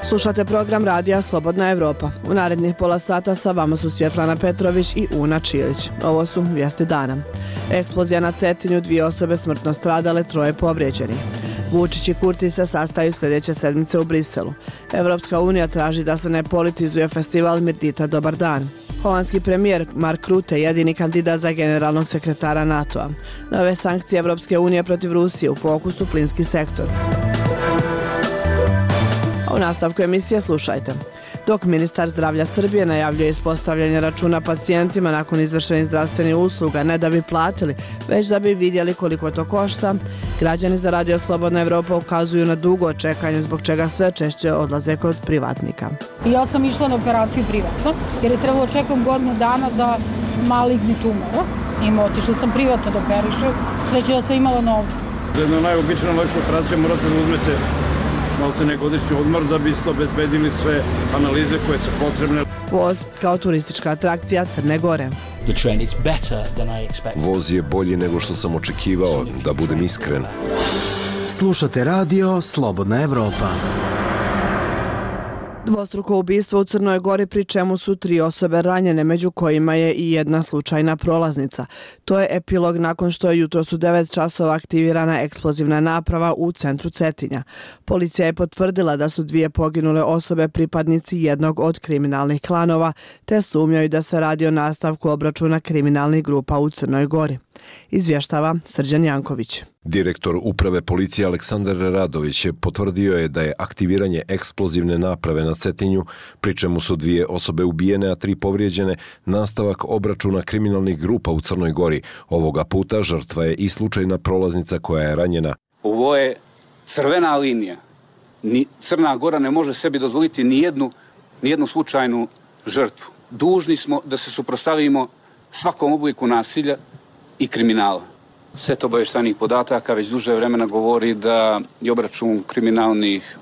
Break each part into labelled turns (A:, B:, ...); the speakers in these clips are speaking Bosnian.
A: Slušate program Radija Slobodna Evropa. U narednih pola sata sa vama su Svjetlana Petrović i Una Čilić. Ovo su vijesti dana. Eksplozija na Cetinju, 2 osobe smrtno stradale, 3 povrijeđenih. Vučić i Kurti se sastaju sljedeće sedmice u Briselu. Evropska unija traži da se ne politizuje festival Mirdita Dobar dan. Holandski premijer Mark Rutte, jedini kandidat za generalnog sekretara NATO-a. Nove sankcije Evropske unije protiv Rusije, u fokusu plinski sektor. A u nastavku emisije slušajte. Dok ministar zdravlja Srbije najavljuje ispostavljanje računa pacijentima nakon izvršenih zdravstvenih usluga, ne da bi platili, već da bi vidjeli koliko to košta, građani za Radio Slobodna Evropa ukazuju na dugo čekanje, zbog čega sve češće odlaze kod privatnika.
B: Ja sam išla na operaciju privatno, jer je trebalo čekam godinu dana za maligni tumor. Otišla sam privatno da operišem, sreće da sam imala novca.
C: Jedna najobična lakša operacija morate da uzmete maltene godišnji odmor da biste obezbedili sve analize koje su potrebne.
A: Voz kao turistička atrakcija Crne Gore.
D: Voz je bolji nego što sam očekivao, da budem iskren.
E: Slušate Radio Slobodna Evropa.
A: Dvostruko ubistvo u Crnoj Gori, pri čemu su 3 osobe ranjene, među kojima je i jedna slučajna prolaznica. To je epilog nakon što je jutros u 9 časova aktivirana eksplozivna naprava u centru Cetinja. Policija je potvrdila da su 2 poginule osobe pripadnici jednog od kriminalnih klanova, te sumnjaju da se radi o nastavku obračuna kriminalnih grupa u Crnoj Gori. Izvještava Srđan Janković.
D: Direktor uprave policije Aleksandar Radović potvrdio je da je aktiviranje eksplozivne naprave na Cetinju, pri čemu su 2 osobe ubijene, a 3 povrijeđene, nastavak obračuna kriminalnih grupa u Crnoj Gori. Ovoga puta žrtva je i slučajna prolaznica koja je ranjena.
F: Ovo je crvena linija. Crna Gora ne može sebi dozvoliti nijednu slučajnu žrtvu. Dužni smo da se suprotstavimo svakom obliku nasilja i kriminala. Set obavještajnih podataka već duže vremena govori da je obračun kriminalnih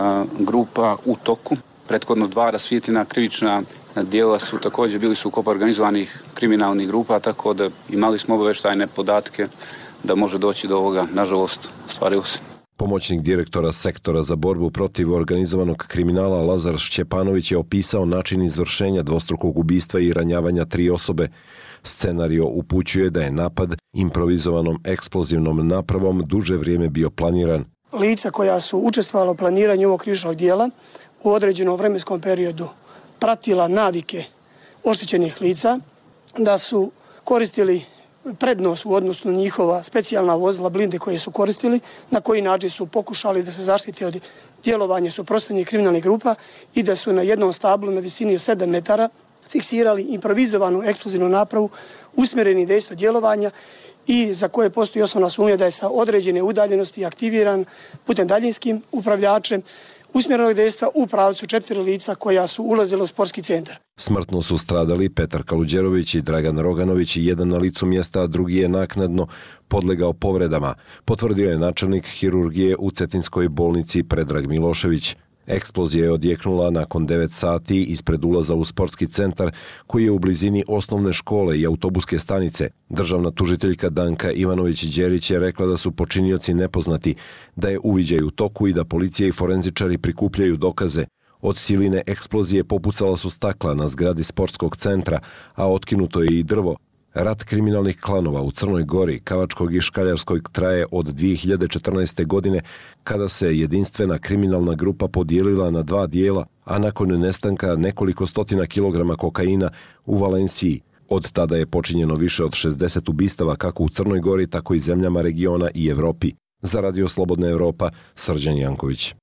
F: grupa u toku. Prethodno 2 rasvjetljena krivična djela su također bili sukob organizovanih kriminalnih grupa, tako da imali smo obavještajne podatke da može doći do ovoga. Nažalost, stvarilo se.
D: Pomoćnik direktora sektora za borbu protiv organizovanog kriminala Lazar Šćepanović je opisao način izvršenja dvostrukog ubistva i ranjavanja 3 osobe. Scenario upućuje da je napad improvizovanom eksplozivnom napravom duže vrijeme bio planiran.
G: Lica koja su učestvovala u planiranju ovog krivičnog dijela u određenom vremenskom periodu pratila navike oštećenih lica, da su koristili prednost u odnosu na njihova specijalna vozila blinde koje su koristili, na koji način su pokušali da se zaštite od djelovanja suprotstavljenih kriminalnih grupa i da su na jednom stablu na visini od 7 metara fiksirali improvizovanu eksplozivnu napravu usmjereni dejstvo djelovanja i za koje postoji osnovna sumnja da je sa određene udaljenosti aktiviran putem daljinskim upravljačem usmjerenog dejstva u pravcu 4 lica koja su ulazila u sportski centar.
D: Smrtno su stradali Petar Kaluđerović i Dragan Roganović, jedan na licu mjesta, a drugi je naknadno podlegao povredama, potvrdio je načelnik hirurgije u Cetinskoj bolnici Predrag Milošević. Eksplozija je odjeknula nakon 9 sati ispred ulaza u sportski centar koji je u blizini osnovne škole i autobuske stanice. Državna tužiteljka Danka Ivanović-Đerić je rekla da su počinioci nepoznati, da je uviđaj u toku i da policija i forenzičari prikupljaju dokaze. Od siline eksplozije popucala su stakla na zgradi sportskog centra, a otkinuto je i drvo. Rat kriminalnih klanova u Crnoj Gori, Kavačkog i Škaljarskog traje od 2014. godine, kada se jedinstvena kriminalna grupa podijelila na 2 dijela, a nakon nestanka nekoliko stotina kilograma kokaina u Valenciji. Od tada je počinjeno više od 60 ubistava kako u Crnoj Gori, tako i zemljama regiona i Evropi. Za Radio Slobodna Evropa, Srđan Janković.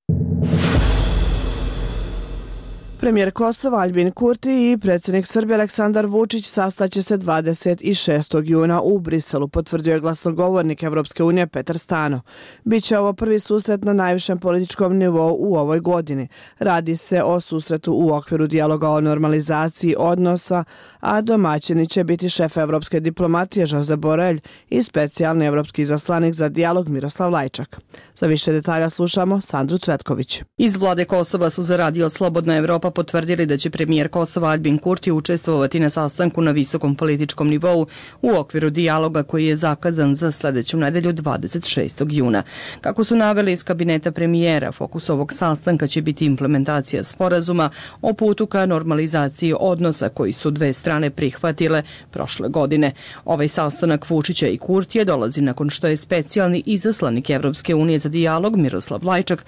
A: Premijer Kosova Aljbin Kurti i predsjednik Srbije Aleksandar Vučić sastaće se 26. juna u Briselu, potvrdio je glasnogovornik Evropske unije Petar Stano. Biće ovo prvi susret na najvišem političkom nivou u ovoj godini. Radi se o susretu u okviru dijaloga o normalizaciji odnosa, a domaćini će biti šef evropske diplomatije Josep Borrell i specijalni evropski izaslanik za dijalog Miroslav Lajčak. Za više detalja slušamo Sandru Cvetković.
H: Iz vlade Kosova su za Radio Slobodna Evropa Evropa potvrdili da će premijer Kosova Aljbin Kurti učestvovati na sastanku na visokom političkom nivou u okviru dijaloga koji je zakazan za sledeću nedelju 26. juna. Kako su naveli iz kabineta premijera, fokus ovog sastanka će biti implementacija sporazuma o putu ka normalizaciji odnosa koji su dve strane prihvatile prošle godine. Ovaj sastanak Vučića i Kurtija dolazi nakon što je specijalni izaslanik Evropske unije za dijalog Miroslav Lajčak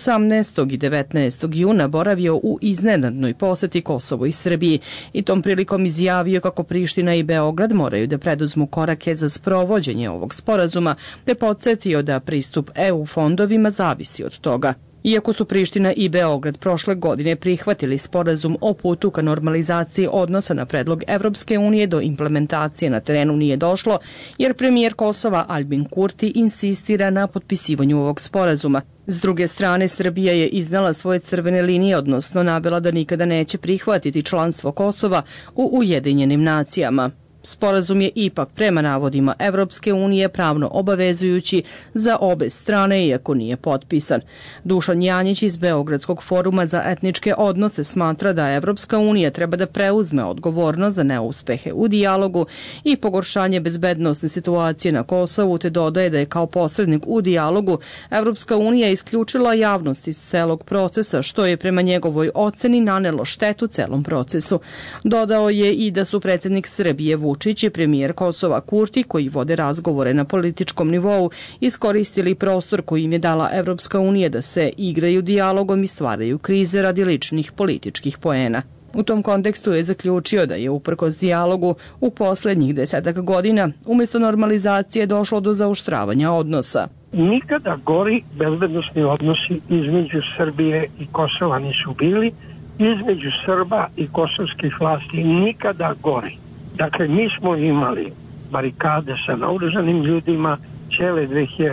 H: 18. i 19. juna boravio u iznenadnoj poseti Kosovo i Srbiji i tom prilikom izjavio kako Priština i Beograd moraju da preduzmu korake za sprovođenje ovog sporazuma, te podsjetio da pristup EU fondovima zavisi od toga. Iako su Priština i Beograd prošle godine prihvatili sporazum o putu ka normalizaciji odnosa na predlog Evropske unije, do implementacije na terenu nije došlo, jer premijer Kosova Aljbin Kurti insistira na potpisivanju ovog sporazuma. S druge strane, Srbija je iznala svoje crvene linije, odnosno navela da nikada neće prihvatiti članstvo Kosova u Ujedinjenim nacijama. Sporazum je ipak prema navodima Evropske unije pravno obavezujući za obe strane, iako nije potpisan. Dušan Janjić iz Beogradskog foruma za etničke odnose smatra da Evropska unija treba da preuzme odgovornost za neuspehe u dijalogu i pogoršanje bezbednosne situacije na Kosovu, te dodaje da je kao posrednik u dijalogu Evropska unija isključila javnost iz celog procesa, što je prema njegovoj oceni nanelo štetu celom procesu. Dodao je i da su predsjednik Srbije Vučić i premijer Kosova Kurti, koji vode razgovore na političkom nivou, iskoristili prostor koji im je dala Evropska unija da se igraju dijalogom i stvaraju krize radi ličnih političkih poena. U tom kontekstu je zaključio da je uprkos dijalogu u poslednjih 10 godina umjesto normalizacije došlo do zaoštravanja odnosa.
I: Nikada gori bezbednosni odnosi između Srbije i Kosova nisu bili, između Srba i kosovskih vlasti nikada gori. Dakle, mi smo imali barikade sa naoružanim ljudima cijele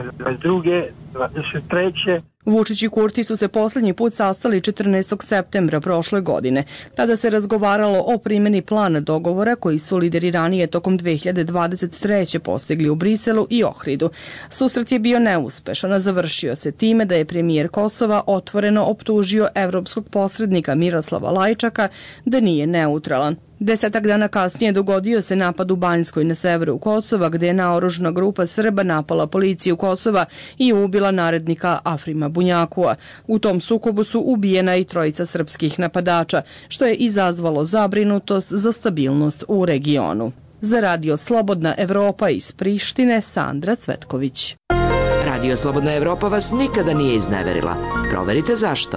I: 2022. 23.
H: Vučić i Kurti su se posljednji put sastali 14. septembra prošle godine. Tada se razgovaralo o primjeni plana dogovora koji su lideri ranije tokom 2023. postigli u Briselu i Ohridu. Susret je bio neuspešan, a završio se time da je premijer Kosova otvoreno optužio evropskog posrednika Miroslava Lajčaka da nije neutralan. 10 dana kasnije dogodio se napad u Banjskoj na severu Kosova, gde je naoružana grupa Srba napala policiju Kosova i ubila narednika Afrima Bunjakua. U tom sukobu su ubijena i 3 srpskih napadača, što je izazvalo zabrinutost za stabilnost u regionu. Za Radio Slobodna Evropa iz Prištine, Sandra Cvetković.
J: Radio Slobodna Evropa vas nikada nije izneverila. Proverite zašto.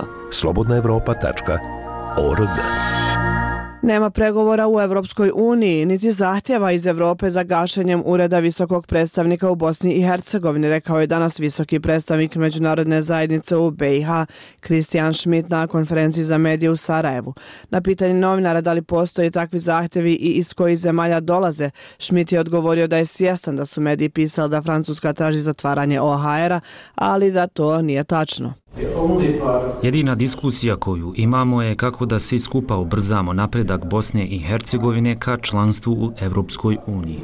K: slobodnaevropa.org.
A: Nema pregovora u Evropskoj uniji, niti zahtjeva iz Evrope za gašenjem ureda visokog predstavnika u Bosni i Hercegovini, rekao je danas visoki predstavnik međunarodne zajednice u BiH, Kristijan Schmidt, na konferenciji za medije u Sarajevu. Na pitanje novinara da li postoje takvi zahtjevi i iz kojih zemalja dolaze, Schmidt je odgovorio da je svjestan da su mediji pisali da Francuska traži zatvaranje OHR-a, ali da to nije tačno.
L: Jedina diskusija koju imamo je kako da svi skupa ubrzamo napredak Bosne i Hercegovine ka članstvu u Evropskoj uniji.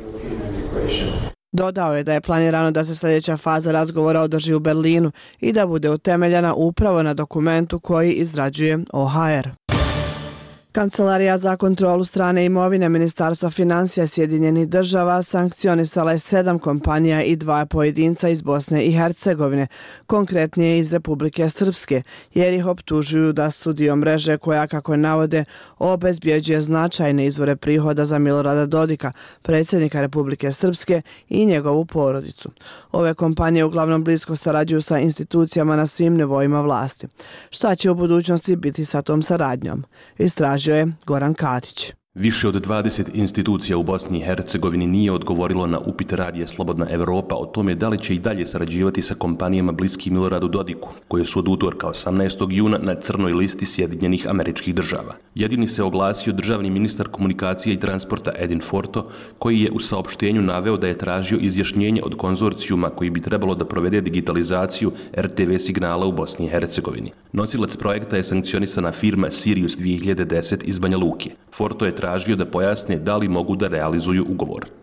A: Dodao je da je planirano da se sljedeća faza razgovora održi u Berlinu i da bude utemeljena upravo na dokumentu koji izrađuje OHR. Kancelarija za kontrolu strane imovine Ministarstva financija Sjedinjenih država sankcionisala je 7 kompanija i 2 pojedinca iz Bosne i Hercegovine, konkretnije iz Republike Srpske, jer ih optužuju da su dio mreže koja, kako navode, obezbjeđuje značajne izvore prihoda za Milorada Dodika, predsjednika Republike Srpske i njegovu porodicu. Ove kompanije uglavnom blisko sarađuju sa institucijama na svim nivoima vlasti. Šta će u budućnosti biti sa tom saradnjom? Istražio je Goran Katić.
M: Više od 20 institucija u Bosni i Hercegovini nije odgovorilo na upit Radija Slobodna Evropa o tome da li će i dalje sarađivati sa kompanijama bliski Miloradu Dodiku, koje su od utorka 18. juna na crnoj listi Sjedinjenih Američkih Država. Jedini se oglasio državni ministar komunikacije i transporta Edin Forto, koji je u saopštenju naveo da je tražio izjašnjenje od konzorcijuma koji bi trebalo da provede digitalizaciju RTV signala u Bosni i Hercegovini. Nosilac projekta je sankcionisana firma Sirius 2010 iz Banja Luke. Forto je tražio da pojasne da li mogu da realizuju ugovor.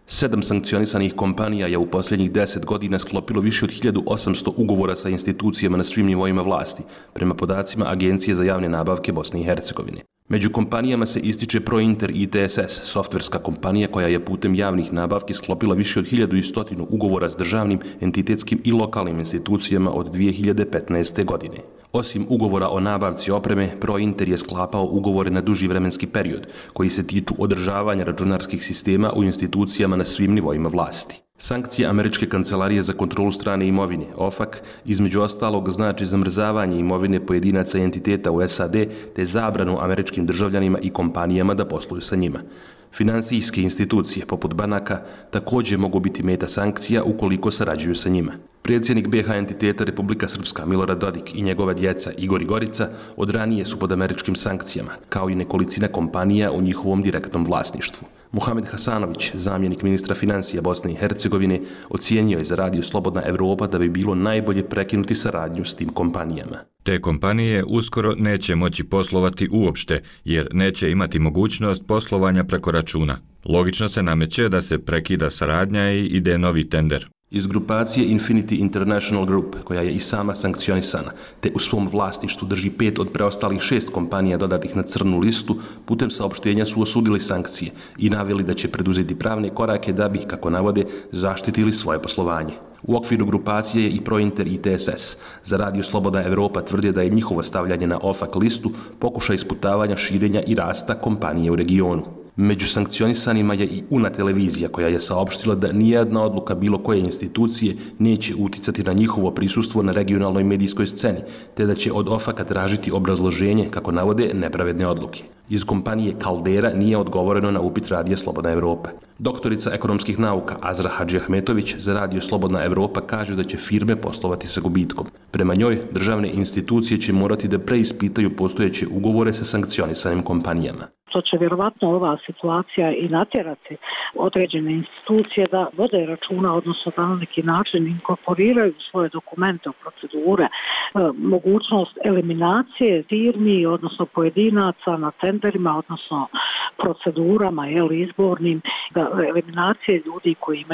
M: 7 sankcionisanih kompanija je u posljednjih 10 godina sklopilo više od 1800 ugovora sa institucijama na svim nivoima vlasti, prema podacima Agencije za javne nabavke Bosne i Hercegovine. Među kompanijama se ističe ProInter ITSS, softverska kompanija koja je putem javnih nabavki sklopila više od 1100 ugovora s državnim, entitetskim i lokalnim institucijama od 2015. godine. Osim ugovora o nabavci opreme, ProInter je sklapao ugovore na duži vremenski period, koji se tiču održavanja računarskih sistema u institucijama na svim nivoima vlasti. Sankcije Američke kancelarije za kontrolu strane imovine, OFAC, između ostalog znači zamrzavanje imovine pojedinaca i entiteta u SAD te zabranu američkim državljanima i kompanijama da posluju sa njima. Finansijske institucije, poput banaka, također mogu biti meta sankcija ukoliko sarađuju sa njima. Predsjednik BiH entiteta Republika Srpska Milorad Dodik i njegova djeca Igor i Gorica od ranije su pod američkim sankcijama, kao i nekolicina kompanija u njihovom direktnom vlasništvu. Muhamed Hasanović, zamjenik ministra financija Bosne i Hercegovine, ocijenio je za Radio Slobodna Evropa da bi bilo najbolje prekinuti saradnju s tim kompanijama.
K: Te kompanije uskoro neće moći poslovati uopšte, jer neće imati mogućnost poslovanja preko računa. Logično se nameće da se prekida saradnja i ide novi tender.
M: Iz grupacije Infinity International Group, koja je i sama sankcionisana, te u svom vlasništvu drži 5 od preostalih 6 kompanija dodatih na crnu listu, putem saopštenja su osudili sankcije i naveli da će preduzeti pravne korake da bi, kako navode, zaštitili svoje poslovanje. U okviru grupacije je i ProInter ITSS. Za Radio Slobodna Evropa tvrde da je njihovo stavljanje na OFAC listu pokušaj isputavanja širenja i rasta kompanije u regionu. Među sankcionisanima je i UNA televizija koja je saopštila da nijedna odluka bilo koje institucije neće uticati na njihovo prisustvo na regionalnoj medijskoj sceni, te da će od OFAC-a tražiti obrazloženje, kako navode, nepravedne odluke. Iz kompanije Caldera nije odgovoreno na upit Radija Slobodna Evropa. Doktorica ekonomskih nauka Azra Hadžiahmetović za Radio Slobodna Evropa kaže da će firme poslovati sa gubitkom. Prema njoj, državne institucije će morati da preispitaju postojeće ugovore sa sankcionisanim kompanijama.
N: To će vjerovatno ova situacija i natjerati određene institucije da vode računa, odnosno da na neki način inkorporiraju svoje dokumente u procedure, mogućnost eliminacije firmi, odnosno pojedinaca na tenderima, odnosno procedurama izbornim, eliminacije ljudi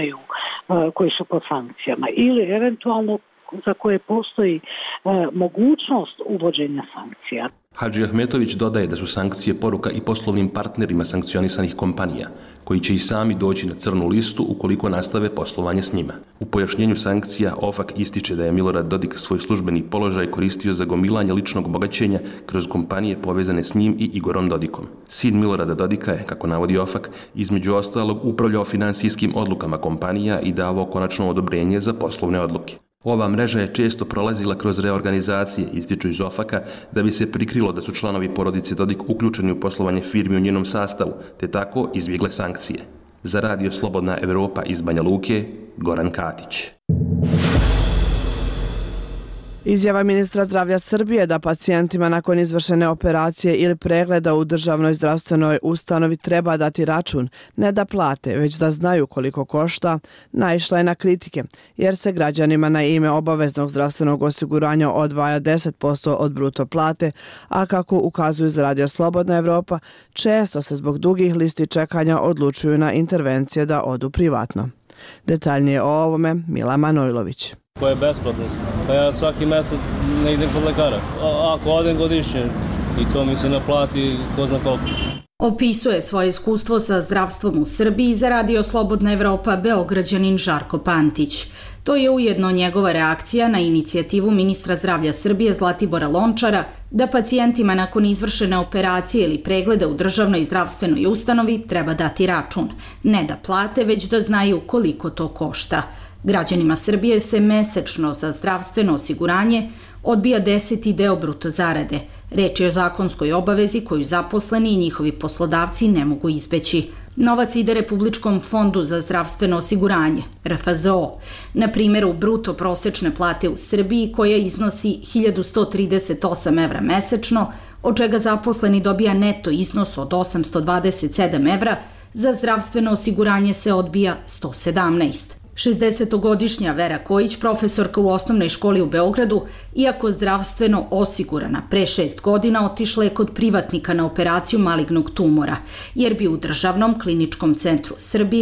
N: koji su pod sankcijama ili eventualno za koje postoji mogućnost uvođenja sankcija.
M: Hadžiahmetović dodaje da su sankcije poruka i poslovnim partnerima sankcionisanih kompanija, koji će i sami doći na crnu listu ukoliko nastave poslovanje s njima. U pojašnjenju sankcija OFAC ističe da je Milorad Dodik svoj službeni položaj koristio za gomilanje ličnog bogaćenja kroz kompanije povezane s njim i Igorom Dodikom. Sin Milorada Dodika je, kako navodi OFAC, između ostalog upravljao finansijskim odlukama kompanija i davao konačno odobrenje za poslovne odluke. Ova mreža je često prolazila kroz reorganizacije, ističu iz OFAC-a, da bi se prikrilo da su članovi porodice Dodik uključeni u poslovanje firmi u njenom sastavu, te tako izbjegle sankcije. Za Radio Slobodna Evropa iz Banja Luke, Goran Katić.
A: Izjava ministra zdravlja Srbije da pacijentima nakon izvršene operacije ili pregleda u državnoj zdravstvenoj ustanovi treba dati račun, ne da plate, već da znaju koliko košta, naišla je na kritike, jer se građanima na ime obaveznog zdravstvenog osiguranja odvaja 10% od bruto plate, a kako ukazuju za Radio Slobodna Evropa, često se zbog dugih listi čekanja odlučuju na intervencije da odu privatno. Detaljnije o ovome Mila Manojlović.
O: Koje je besplatno. Pa ja svaki mjesec ne idem kod lekara. Ako odem godišnje i to mi se naplati ko zna koliko.
P: Opisuje svoje iskustvo sa zdravstvom u Srbiji za Radio Slobodna Evropa Beograđanin Žarko Pantić. To je ujedno njegova reakcija na inicijativu ministra zdravlja Srbije Zlatibora Lončara da pacijentima nakon izvršene operacije ili pregleda u državnoj zdravstvenoj ustanovi treba dati račun. Ne da plate, već da znaju koliko to košta. Građanima Srbije se mesečno za zdravstveno osiguranje odbija 10. deo bruto zarade. Reč je o zakonskoj obavezi koju zaposleni i njihovi poslodavci ne mogu izbeći. Novac ide Republičkom fondu za zdravstveno osiguranje, RFZO, na primjeru bruto prosečne plate u Srbiji koja iznosi 1138 evra mesečno, od čega zaposleni dobija neto iznos od 827 evra, za zdravstveno osiguranje se odbija 117. 60-godišnja Vera Kojić, profesorka u osnovnoj školi u Beogradu, iako zdravstveno osigurana pre 6 godina, otišla je kod privatnika na operaciju malignog tumora, jer bi u državnom kliničkom centru Srbije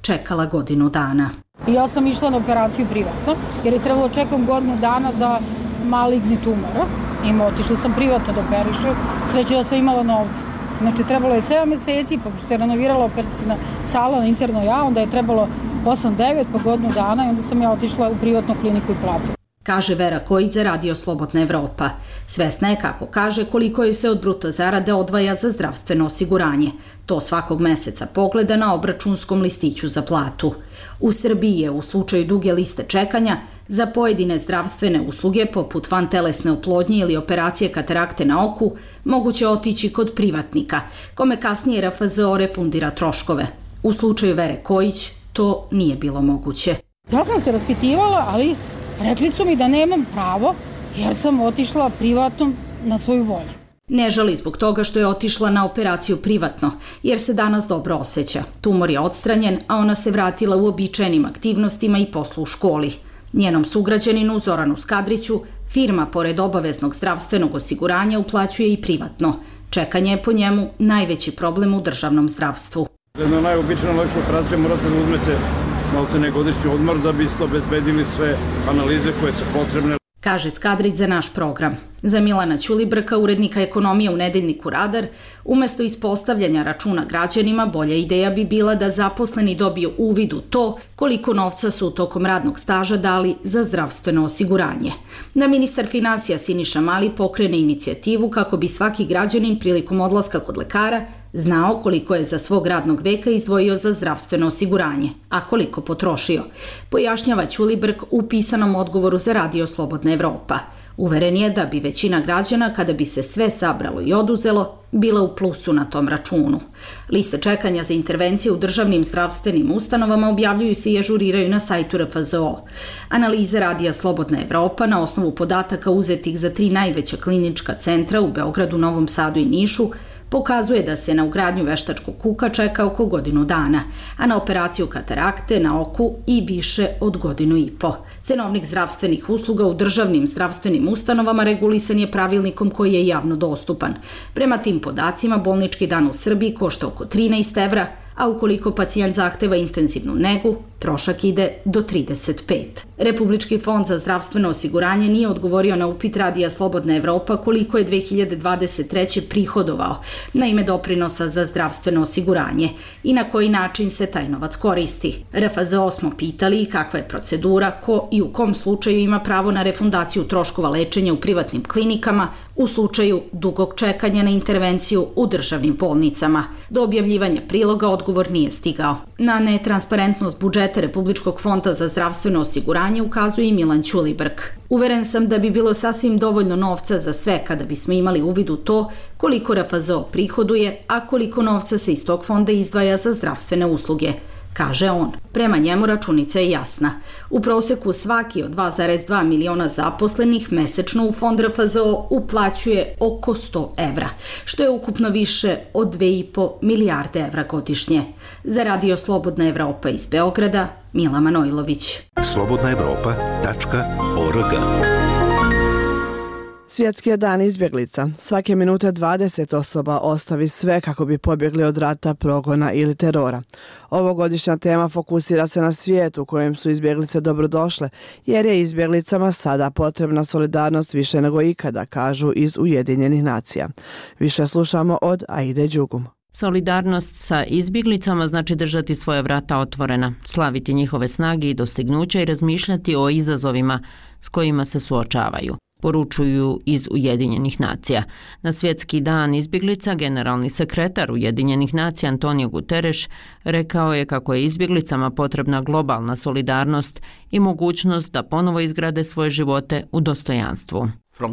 P: čekala godinu dana.
B: Ja sam išla na operaciju privatno, jer je trebalo čekam godinu dana za maligni tumor. Otišla sam privatno da operišem, sreće da sam imala novca. Znači, trebalo je 7 meseci, pa se renovirala operacijna sala na interno ja, onda je trebalo 8-9, pa godinu dana i onda sam ja otišla u privatnu kliniku i platila.
P: Kaže Vera Kojić za Radio Slobodna Evropa. Svesna je, kako kaže, koliko joj se od bruto zarade odvaja za zdravstveno osiguranje. To svakog meseca pogleda na obračunskom listiću za platu. U Srbiji je u slučaju duge liste čekanja za pojedine zdravstvene usluge poput vantelesne oplodnje ili operacije katarakte na oku moguće otići kod privatnika, kome kasnije RFZO refundira troškove. U slučaju Vere Kojić to nije bilo moguće.
B: Ja sam se raspitivala, ali rekli su mi da nemam pravo jer sam otišla privatno na svoju volju.
P: Ne žali zbog toga što je otišla na operaciju privatno, jer se danas dobro osjeća. Tumor je odstranjen, a ona se vratila u običajnim aktivnostima i poslu u školi. Njenom sugrađaninu Zoranu Skadriću firma pored obaveznog zdravstvenog osiguranja uplaćuje i privatno. Čekanje je po njemu najveći problem u državnom zdravstvu.
C: Na najobičniju lakšu operaciju morate da uzmete maltene godišnji odmor da biste obezbedili sve analize koje su potrebne.
P: Kaže Skadrić za naš program. Za Milana Ćulibrka, urednika ekonomije u nedeljniku Radar, umesto ispostavljanja računa građanima, bolja ideja bi bila da zaposleni dobiju uvid u to koliko novca su tokom radnog staža dali za zdravstveno osiguranje. Da ministar finansija Siniša Mali pokrene inicijativu kako bi svaki građanin prilikom odlaska kod lekara znao koliko je za svog radnog veka izdvojio za zdravstveno osiguranje, a koliko potrošio, pojašnjava Ćulibrk u pisanom odgovoru za Radio Slobodna Evropa. Uveren je da bi većina građana, kada bi se sve sabralo i oduzelo, bila u plusu na tom računu. Liste čekanja za intervencije u državnim zdravstvenim ustanovama objavljuju se i ažuriraju na sajtu RFZO. Analize Radija Slobodna Evropa na osnovu podataka uzetih za 3 najveća klinička centra u Beogradu, Novom Sadu i Nišu pokazuje da se na ugradnju veštačkog kuka čeka oko godinu dana, a na operaciju katarakte na oku i više od godinu i po. Cenovnik zdravstvenih usluga u državnim zdravstvenim ustanovama regulisan je pravilnikom koji je javno dostupan. Prema tim podacima, bolnički dan u Srbiji košta oko 13 evra, a ukoliko pacijent zahteva intenzivnu negu, trošak ide do 35. Republički fond za zdravstveno osiguranje nije odgovorio na upit Radija Slobodna Evropa koliko je 2023. prihodovao na ime doprinosa za zdravstveno osiguranje i na koji način se taj novac koristi. RFZO smo pitali kakva je procedura, ko i u kom slučaju ima pravo na refundaciju troškova lečenja u privatnim klinikama u slučaju dugog čekanja na intervenciju u državnim bolnicama. Do objavljivanja priloga odgovor nije stigao. Na netransparentnost budžeta Republičkog fonda za zdravstveno osiguranje ukazuje i Milan Ćulibrk. Uveren sam da bi bilo sasvim dovoljno novca za sve kada bismo imali uvid u to koliko RFZO prihoduje, a koliko novca se iz tog fonda izdvaja za zdravstvene usluge, kaže on. Prema njemu računica je jasna. U proseku svaki od 2,2 miliona zaposlenih mesečno u fond RFZO uplaćuje oko 100 evra, što je ukupno više od 2,5 milijarde evra godišnje. Za Radio Slobodna Evropa iz Beograda, Mila Manojlović.
Q: slobodnaevropa.org.
A: Svjetski je dan izbjeglica. Svake minute 20 osoba ostavi sve kako bi pobjegli od rata, progona ili terora. Ovogodišnja tema fokusira se na svijet u kojem su izbjeglice dobrodošle, jer je izbjeglicama sada potrebna solidarnost više nego ikada, kažu iz Ujedinjenih nacija. Više slušamo od Aide Đugum.
R: Solidarnost sa izbjeglicama znači držati svoja vrata otvorena, slaviti njihove snage i dostignuća i razmišljati o izazovima s kojima se suočavaju, poručuju iz Ujedinjenih nacija. Na Svjetski dan izbjeglica generalni sekretar Ujedinjenih nacija Antonio Guterres rekao je kako je izbjeglicama potrebna globalna solidarnost i mogućnost da ponovo izgrade svoje živote u dostojanstvu.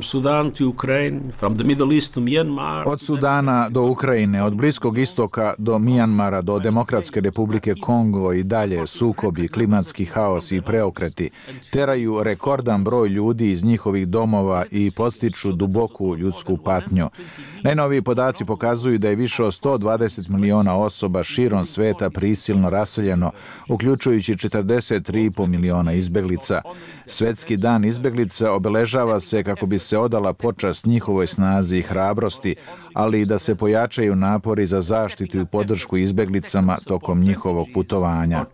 S: Od Sudana do Ukrajine, od Bliskog istoka do Mijanmara, do Demokratske republike Kongo i dalje sukobi, klimatski haos i preokreti teraju rekordan broj ljudi iz njihovih domova i podstiču duboku ljudsku patnju. Najnoviji podaci pokazuju da je više od 120 miliona osoba širom sveta prisilno raseljeno, uključujući 43,5 miliona izbjeglica. Svetski dan izbjeglica obeležava se kako bi bi se odala počast njihovoj snazi i hrabrosti, ali i da se pojačaju napori za zaštitu i podršku izbeglicama tokom njihovog putovanja.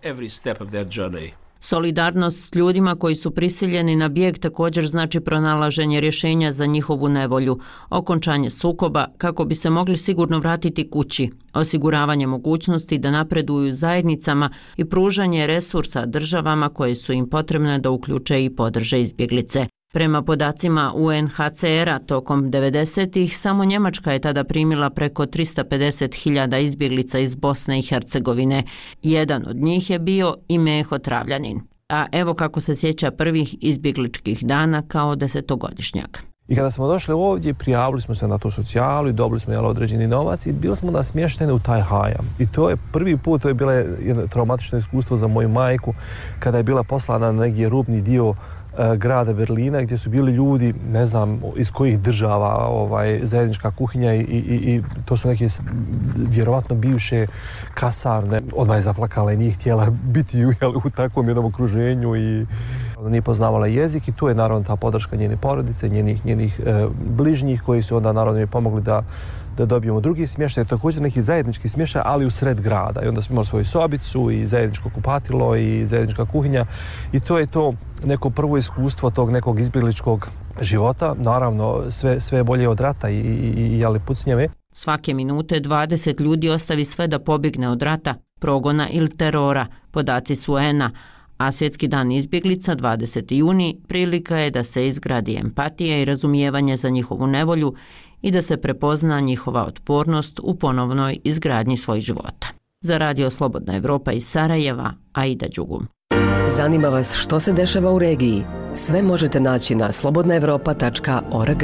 R: Solidarnost s ljudima koji su prisiljeni na bijeg također znači pronalaženje rješenja za njihovu nevolju, okončanje sukoba kako bi se mogli sigurno vratiti kući, osiguravanje mogućnosti da napreduju zajednicama i pružanje resursa državama koje su im potrebne da uključe i podrže izbjeglice. Prema podacima UNHCR-a tokom 90-ih, samo Njemačka je tada primila preko 350.000 izbjeglica iz Bosne i Hercegovine. Jedan od njih je bio i Meho Travljanin. A evo kako se sjeća prvih izbjegličkih dana kao 10-godišnjak.
Q: I kada smo došli ovdje, prijavili smo se na tu socijalu i dobili smo određeni novac i bili smo onda smješteni u taj hajam. I to je prvi put, to je bilo jedno traumatično iskustvo za moju majku, kada je bila poslana na neki rubni dio grada Berlina, gdje su bili ljudi, ne znam iz kojih država, zajednička kuhinja i to su neke vjerovatno bivše kasarne. Odmah je zaplakala i nije htjela biti u takvom jednom okruženju i nije poznavala jezik i tu je naravno ta podrška njene porodice, njenih bližnjih koji su onda naravno mi pomogli da dobijemo drugi smještaj, također neki zajednički smještaj, ali u sred grada. I onda smo imali svoju sobicu i zajedničko kupatilo i zajednička kuhinja i to je to neko prvo iskustvo tog nekog izbjegličkog života. Naravno, sve je bolje od rata i pucnjave.
R: Svake minute 20 ljudi ostavi sve da pobjegne od rata, progona ili terora, podaci su UN-a, a Svjetski dan izbjeglica 20. juni prilika je da se izgradi empatija i razumijevanje za njihovu nevolju i da se prepozna njihova otpornost u ponovnoj izgradnji svojih života. Za Radio Slobodna Evropa iz Sarajeva, Aida Đugum.
T: Zanima vas što se dešava u regiji? Sve možete naći na slobodnaevropa.org.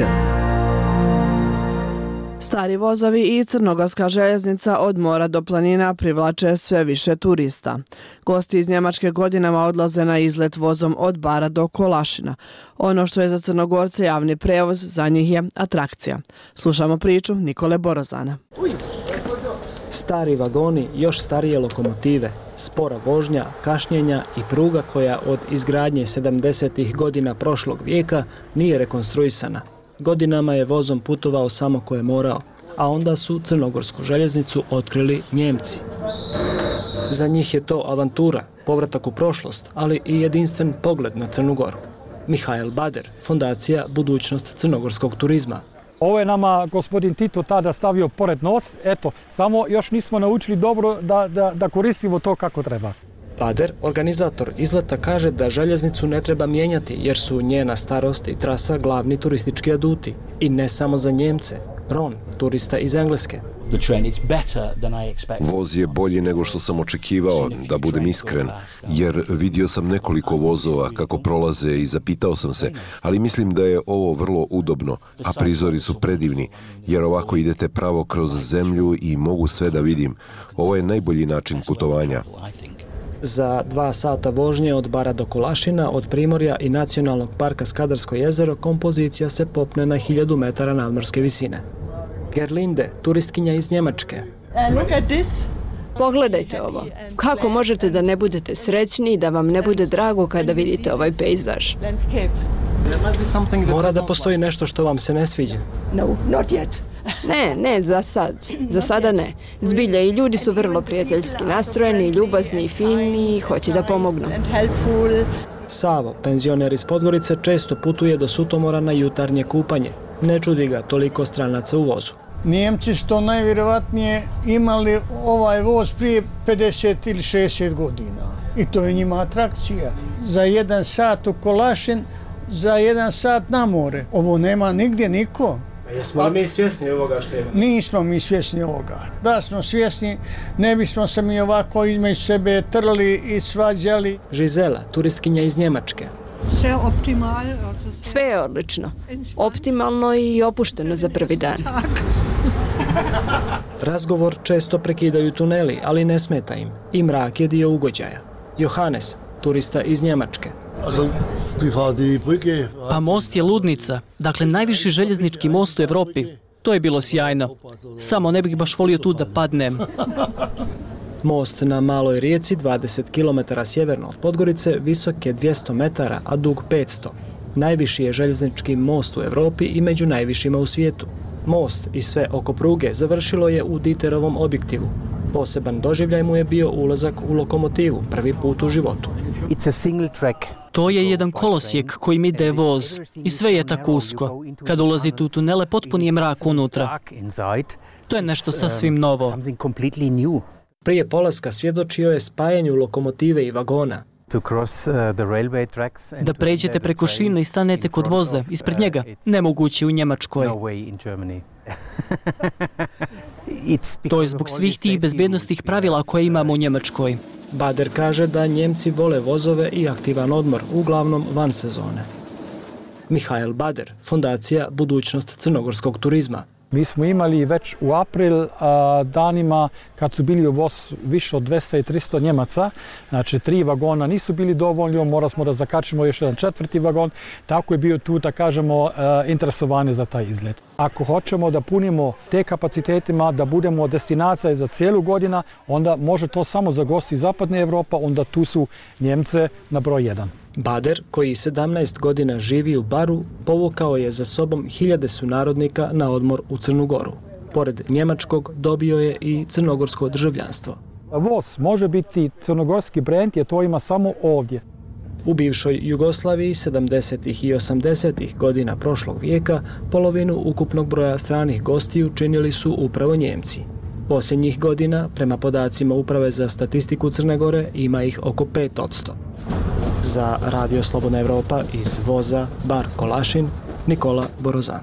A: Stari vozovi i crnogorska željeznica od mora do planina privlače sve više turista. Gosti iz Njemačke godinama odlaze na izlet vozom od Bara do Kolašina. Ono što je za Crnogorce javni prevoz, za njih je atrakcija. Slušamo priču Nikole Borozana.
U: Stari vagoni, još starije lokomotive, spora vožnja, kašnjenja i pruga koja od izgradnje 70. godina prošlog vijeka nije rekonstruisana. Godinama je vozom putovao samo ko je morao, a onda su crnogorsku željeznicu otkrili Njemci. Za njih je to avantura, povratak u prošlost, ali i jedinstven pogled na Crnu Goru. Mihael Bader, Fondacija Budućnost crnogorskog turizma.
V: Ovo je nama gospodin Tito tada stavio pored nos, eto, samo još nismo naučili dobro da koristimo to kako treba.
U: Bader, organizator izleta, kaže da željeznicu ne treba mijenjati jer su njena starost i trasa glavni turistički aduti. I ne samo za Njemce. Ron, turista iz Engleske.
D: Voz je bolji nego što sam očekivao, da budem iskren, jer vidio sam nekoliko vozova kako prolaze i zapitao sam se, ali mislim da je ovo vrlo udobno, a prizori su predivni, jer ovako idete pravo kroz zemlju i mogu sve da vidim. Ovo je najbolji način putovanja.
U: Za 2 sata vožnje od Bara do Kolašina, od Primorja i Nacionalnog parka Skadarsko jezero, kompozicija se popne na 1000 metara nadmorske visine. Gerlinde, turistkinja iz Njemačke.
W: Pogledajte ovo. Kako možete da ne budete srećni i da vam ne bude drago kada vidite ovaj pejzaž?
U: Mora da postoji nešto što vam se ne sviđa.
W: Ne, za sad. Za sada ne. Zbilja i ljudi su vrlo prijateljski nastrojeni, ljubazni i fini i hoće da pomognu.
U: Savo, penzioner iz Podgorice, često putuje do Sutomora na jutarnje kupanje. Ne čudi ga toliko stranaca u vozu.
X: Njemci što najvjerovatnije imali ovaj voz prije 50 ili 60 godina. I to je njima atrakcija. Za 1 sat u Kolašin, za 1 sat na more. Ovo nema nigdje niko.
U: Jesmo li mi svjesni ovoga što imamo?
X: Nismo mi svjesni ovoga. Da smo svjesni, ne bismo se mi ovako između sebe trli i svađali.
U: Žizela, turistkinja iz Njemačke.
W: Sve je odlično. Optimalno i opušteno za prvi dan.
U: Razgovor često prekidaju tuneli, ali ne smeta im. I mrak je dio ugođaja. Johannes, turista iz Njemačke.
Y: A most je ludnica, dakle najviši željeznički most u Evropi. To je bilo sjajno. Samo ne bih baš volio tu da padnem.
U: Most na maloj rijeci, 20 km sjeverno od Podgorice, visok je 200 metara, a dug 500. Najviši je željeznički most u Evropi i među najvišima u svijetu. Most i sve oko pruge završilo je u Dieterovom objektivu. Poseban doživljaj mu je bio ulazak u lokomotivu, prvi put u životu.
Y: To je jedan kolosijek kojim ide voz i sve je tako usko. Kad ulazite u tunele, potpuni je mrak unutra. To je nešto sasvim novo.
U: Prije polaska svjedočio je spajanju lokomotive i vagona.
Y: Da pređete preko šine i stanete kod voza ispred njega, nemoguće u Njemačkoj. To je zbog svih tih bezbjednostnih pravila koje imamo u Njemačkoj.
U: Bader kaže da Njemci vole vozove i aktivan odmor, uglavnom van sezone. Mihael Bader, Fondacija Budućnost crnogorskog turizma.
V: Mi smo imali već u april danima kad su bili u voz više od 200 i 300 Njemaca, znači 3 vagona nisu bili dovoljno, morali smo da zakačimo još jedan 4. vagon, tako je bio tu, da kažemo, interesovanje za taj izlet. Ako hoćemo da punimo te kapacitetima, da budemo destinacija za cijelu godinu, onda može to samo za gosti Zapadne Evropa, onda tu su Njemce na broj 1.
U: Bader, koji 17 godina živi u Baru, povukao je za sobom hiljade sunarodnika na odmor u Crnu Goru. Pored njemačkog dobio je i crnogorsko državljanstvo.
V: Voz može biti crnogorski brend, jer to ima samo ovdje.
U: U bivšoj Jugoslaviji 70. i 80. godina prošlog vijeka polovinu ukupnog broja stranih gostiju činili su upravo Njemci. Posljednjih godina, prema podacima Uprave za statistiku Crne Gore, ima ih oko 5%. Za Radio Slobodna Evropa iz voza Bar Kolašin, Nikola Borozan.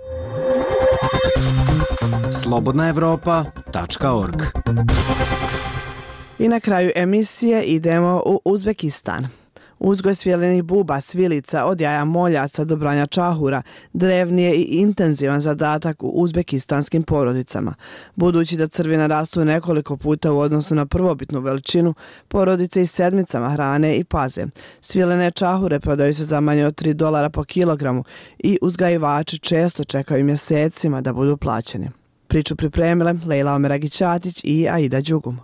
E: slobodnaevropa.org.
A: I na kraju emisije idemo u Uzbekistan. Uzgoj svilenih buba, svilica, od jaja moljaca do branja čahura, drevni je i intenzivan zadatak u uzbekistanskim porodicama. Budući da crvina rastu nekoliko puta u odnosu na prvobitnu veličinu, porodice i sedmicama hrane i paze. Svilene čahure prodaju se za manje od $3 po kilogramu i uzgajivači često čekaju mjesecima da budu plaćeni. Priču pripremile Lejla Omeragić-Ćatić i Aida Đugum.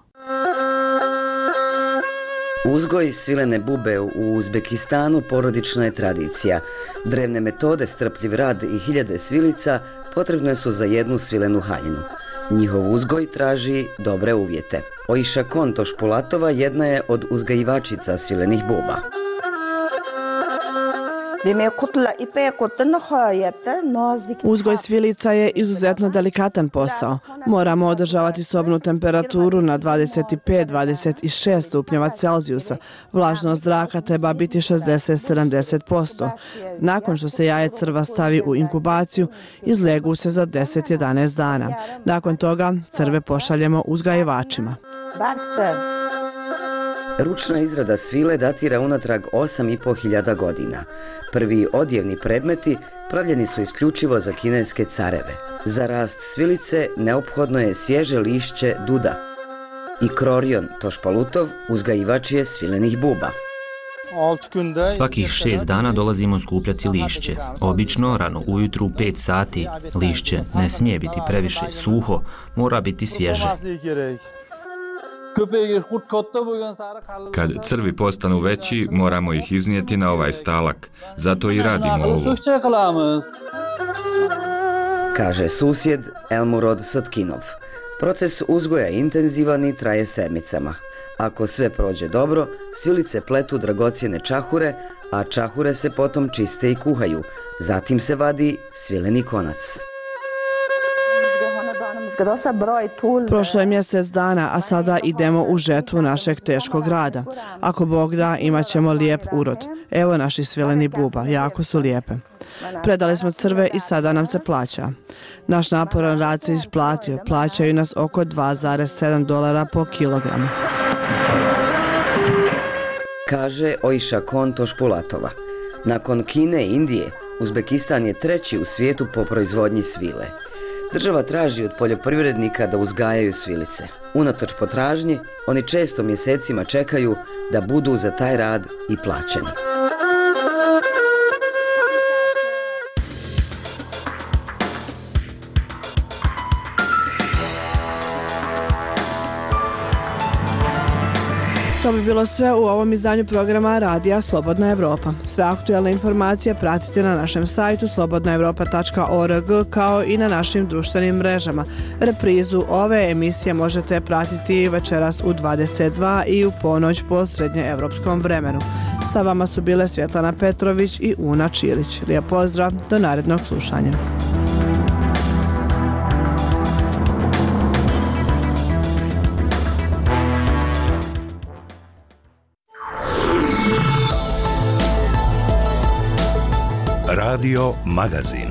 F: Uzgoj svilene bube u Uzbekistanu porodična je tradicija. Drevne metode, strpljiv rad i hiljade svilica potrebne su za jednu svilenu haljinu. Njihov uzgoj traži dobre uvjete. Oiša Kontoš Pulatova jedna je od uzgajivačica svilenih buba.
A: Uzgoj svilica je izuzetno delikatan posao. Moramo održavati sobnu temperaturu na 25-26 stupnjeva Celzijusa. Vlažnost zraka treba biti 60-70%. Nakon što se jaje crva stavi u inkubaciju, izlegu se za 10-11 dana. Nakon toga crve pošaljemo uzgajivačima.
F: Ručna izrada svile datira unatrag 8.500 godina. Prvi odjevni predmeti pravljeni su isključivo za kineske careve. Za rast svilice neophodno je svježe lišće duda. I Krorion Tošpalutov uzgajivač je svilenih buba.
L: Svakih 6 dana dolazimo skupljati lišće. Obično rano ujutru u 5 sati. Lišće ne smije biti previše suho, mora biti svježe.
K: Kad crvi postanu veći, moramo ih iznijeti na ovaj stalak. Zato i radimo ovo.
F: Kaže susjed Elmurod Sotkinov. Proces uzgoja je intenzivan i traje sedmicama. Ako sve prođe dobro, svilice pletu dragocjene čahure, a čahure se potom čiste i kuhaju. Zatim se vadi svileni konac.
A: Prošlo je mjesec dana, a sada idemo u žetvu našeg teškog rada. Ako Bog da, imat ćemo lijep urod. Evo naši svileni buba, jako su lijepe. Predali smo crve i sada nam se plaća. Naš naporan rad se isplatio, plaćaju nas oko $2,7 po kilogramu.
F: Kaže Oiša Kontoš Pulatova. Nakon Kine i Indije, Uzbekistan je treći u svijetu po proizvodnji svile. Država traži od poljoprivrednika da uzgajaju svilice. Unatoč potražnji, oni često mjesecima čekaju da budu za taj rad i plaćeni.
A: To bi bilo sve u ovom izdanju programa Radija Slobodna Evropa. Sve aktualne informacije pratite na našem sajtu slobodnaevropa.org kao i na našim društvenim mrežama. Reprizu ove emisije možete pratiti večeras u 22 i u ponoć po srednjeevropskom vremenu. Sa vama su bile Svjetlana Petrović i Una Čilić. Lijep pozdrav, do narednog slušanja.
E: Radio Magazin.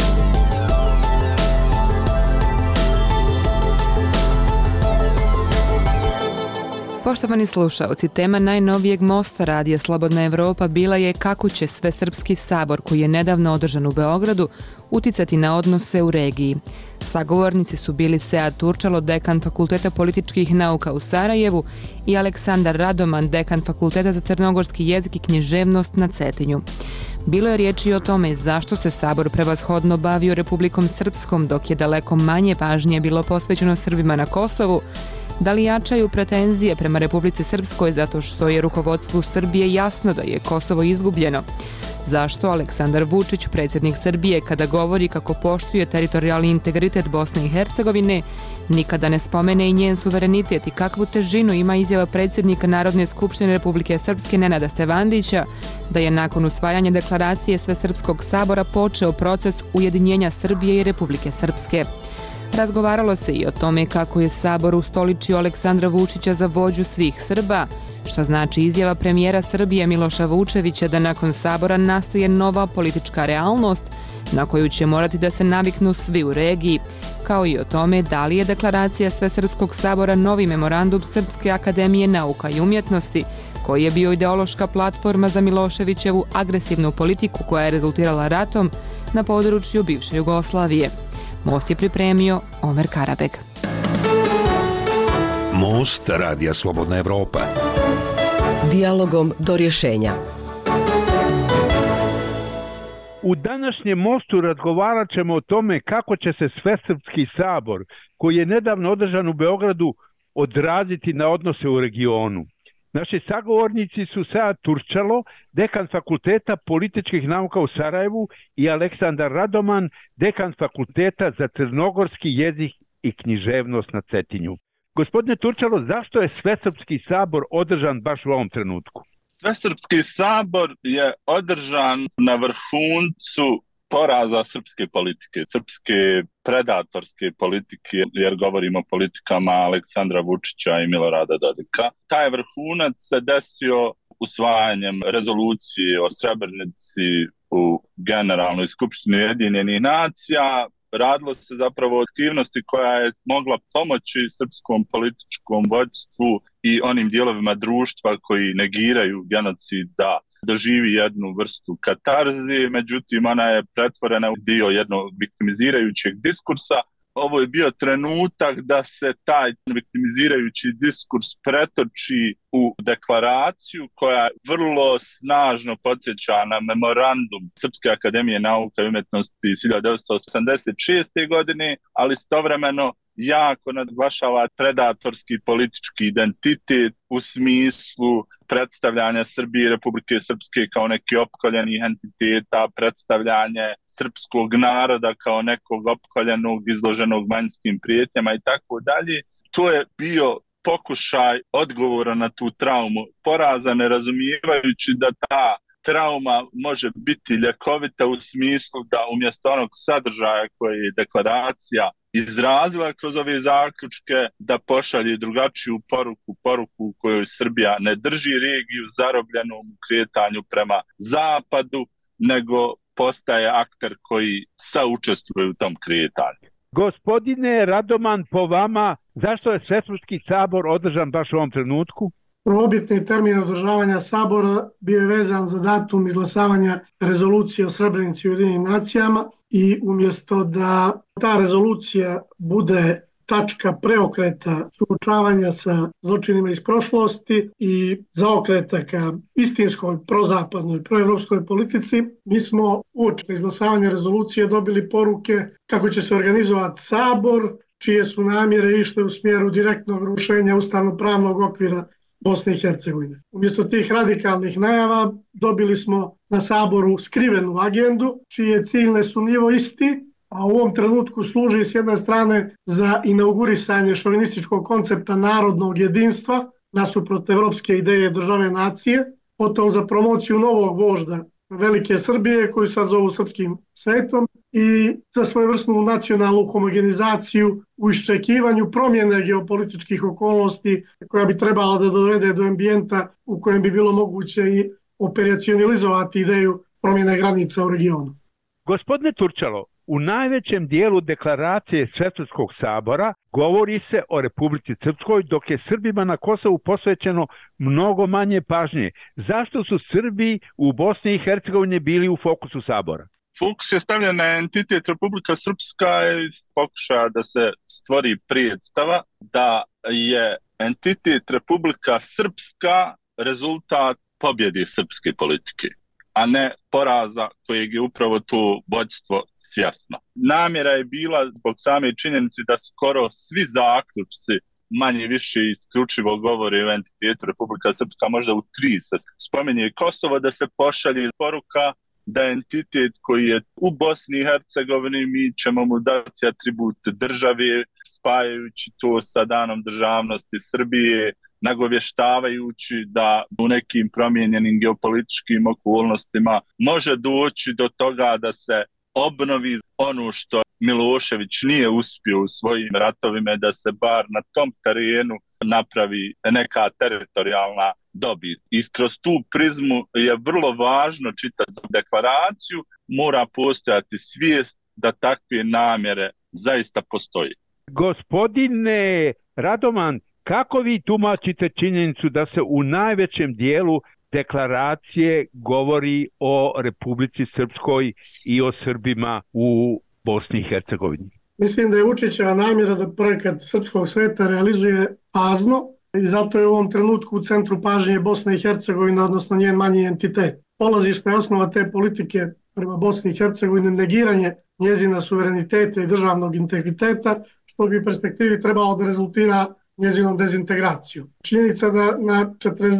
G: Poštovani slušaoci, tema najnovijeg mosta Radija Slobodna Evropa bila je kako će Svesrpski sabor koji je nedavno održan u Beogradu uticati na odnose u regiji. Sagovornici su bili Sead Turčalo, dekan Fakulteta političkih nauka u Sarajevu i Aleksandar Radoman, dekan Fakulteta za crnogorski jezik i književnost na Cetinju. Bilo je riječi o tome zašto se sabor prevashodno bavio Republikom Srpskom dok je daleko manje pažnje bilo posvećeno Srbima na Kosovu, da li jačaju pretenzije prema Republici Srpskoj zato što je rukovodstvu Srbije jasno da je Kosovo izgubljeno. Zašto Aleksandar Vučić, predsjednik Srbije, kada govori kako poštuje teritorijalni integritet Bosne i Hercegovine, nikada ne spomene i njen suverenitet i kakvu težinu ima izjava predsjednika Narodne skupštine Republike Srpske Nenada Stevandića da je nakon usvajanja deklaracije Svesrpskog sabora počeo proces ujedinjenja Srbije i Republike Srpske. Razgovaralo se i o tome kako je sabor ustoličio Aleksandra Vučića za vođu svih Srba, što znači izjava premijera Srbije Miloša Vučevića da nakon sabora nastaje nova politička realnost na koju će morati da se naviknu svi u regiji, kao i o tome da li je deklaracija Svesrpskog sabora novi memorandum Srpske akademije nauka i umjetnosti, koji je bio ideološka platforma za Miloševićevu agresivnu politiku koja je rezultirala ratom na području bivše Jugoslavije. Most je pripremio Omer Karabeg.
E: Most Radija Slobodna Evropa.
T: Dijalogom do rješenja.
H: U današnjem mostu razgovarat ćemo o tome kako će se Svesrpski sabor, koji je nedavno održan u Beogradu, odraziti na odnose u regionu. Naši sagovornici su Sead Turčalo, dekan Fakulteta političkih nauka u Sarajevu i Aleksandar Radoman, dekan Fakulteta za crnogorski jezik i književnost na Cetinju. Gospodine Turčalo, zašto je Svesrpski sabor održan baš u ovom trenutku?
I: Svesrpski sabor je održan na vrhuncu poraza srpske politike, srpske predatorske politike, jer govorimo o politikama Aleksandra Vučića i Milorada Dodika. Taj vrhunac se desio usvajanjem rezolucije o Srebrenici u Generalnoj skupštini Ujedinjenih nacija. Radilo se zapravo o aktivnosti koja je mogla pomoći srpskom političkom vođstvu i onim dijelovima društva koji negiraju genocid da doživi jednu vrstu katarzi, međutim ona je pretvorena u dio jednog viktimizirajućeg diskursa. Ovo je bio trenutak da se taj viktimizirajući diskurs pretoči u deklaraciju koja vrlo snažno podsjeća na memorandum Srpske akademije nauka i umjetnosti iz 1986. godine, ali istovremeno jako naglašava predatorski politički identitet u smislu predstavljanja Srbije i Republike Srpske kao neki opkoljenih entiteta, predstavljanje srpskog naroda kao nekog opkoljenog, izloženog vanjskim prijetnjama i tako dalje. To je bio pokušaj odgovora na tu traumu poraza, ne razumijevajući da ta trauma može biti ljekovita u smislu da umjesto onog sadržaja koji je deklaracija izrazila kroz ove zaključke, da pošalje drugačiju poruku u kojoj Srbija ne drži regiju zarobljenu u kretanju prema zapadu, nego postaje akter koji saučestvuje u tom kretanju.
H: Gospodine Radoman, po vama, zašto je Svesrpski sabor održan baš u ovom trenutku?
J: Prvobitni termin održavanja sabora bio je vezan za datum izglasavanja rezolucije o Srebrenici u Ujedinjenim nacijama i umjesto da ta rezolucija bude tačka preokreta suočavanja sa zločinima iz prošlosti i zaokreta ka istinskoj prozapadnoj, proevropskoj politici, mi smo uoči izglasavanja rezolucije dobili poruke kako će se organizovati sabor, čije su namjere išle u smjeru direktnog rušenja ustavno-pravnog okvira Bosne i Hercegovine. Umjesto tih radikalnih najava dobili smo na Saboru skrivenu agendu, čiji je cilj nesumnjivo isti, a u ovom trenutku služi s jedne strane za inaugurisanje šovinističkog koncepta narodnog jedinstva nasuprot evropske ideje države nacije, potom za promociju novog vožda Velike Srbije, koju sad zovu srpskim svetom, i za svojevrsnu nacionalnu homogenizaciju u iščekivanju promjene geopolitičkih okolnosti koja bi trebala da dovede do ambijenta u kojem bi bilo moguće i operacionalizovati ideju promjene granica u regionu.
H: Gospodine Turčalo, u najvećem dijelu deklaracije Svesrpskog sabora govori se o Republici Srpskoj, dok je Srbima na Kosovu posvećeno mnogo manje pažnje. Zašto su Srbi u Bosni i Hercegovini bili u fokusu sabora?
I: Fokus je stavljen na entitet Republika Srpska iz pokušaja da se stvori predstava da je entitet Republika Srpska rezultat pobjede srpske politike, a ne poraza kojeg je upravo to vođstvo svjesno. Namjera je bila zbog same činjenice da skoro svi zaključci manje više isključivo govore o entitetu Republika Srpska, možda u 3 se spominje Kosovo, da se pošalje poruka da je entitet koji je u Bosni i Hercegovini, mi ćemo mu dati atribut države, spajajući to sa danom državnosti Srbije, nagovještavajući da u nekim promijenjenim geopolitičkim okolnostima može doći do toga da se obnovi ono što Milošević nije uspio u svojim ratovima, da se bar na tom terenu napravi neka teritorijalna dobit. I kroz tu prizmu je vrlo važno čitati deklaraciju, mora postojati svijest da takve namjere zaista postoji.
H: Gospodine Radoman, kako vi tumačite činjenicu da se u najvećem dijelu deklaracije govori o Republici Srpskoj i o Srbima u Bosni i Hercegovini?
J: Mislim da je Vučićeva namjera da projekat Srpskog sveta realizuje fazno i zato je u ovom trenutku u centru pažnje Bosna i Hercegovina, odnosno njen manji entitet. Polazišna je osnova te politike prema Bosni i Hercegovini negiranje njezina suvereniteta i državnog integriteta, što bi u perspektivi trebalo da rezultira njezinom dezintegraciju. Činjenica da na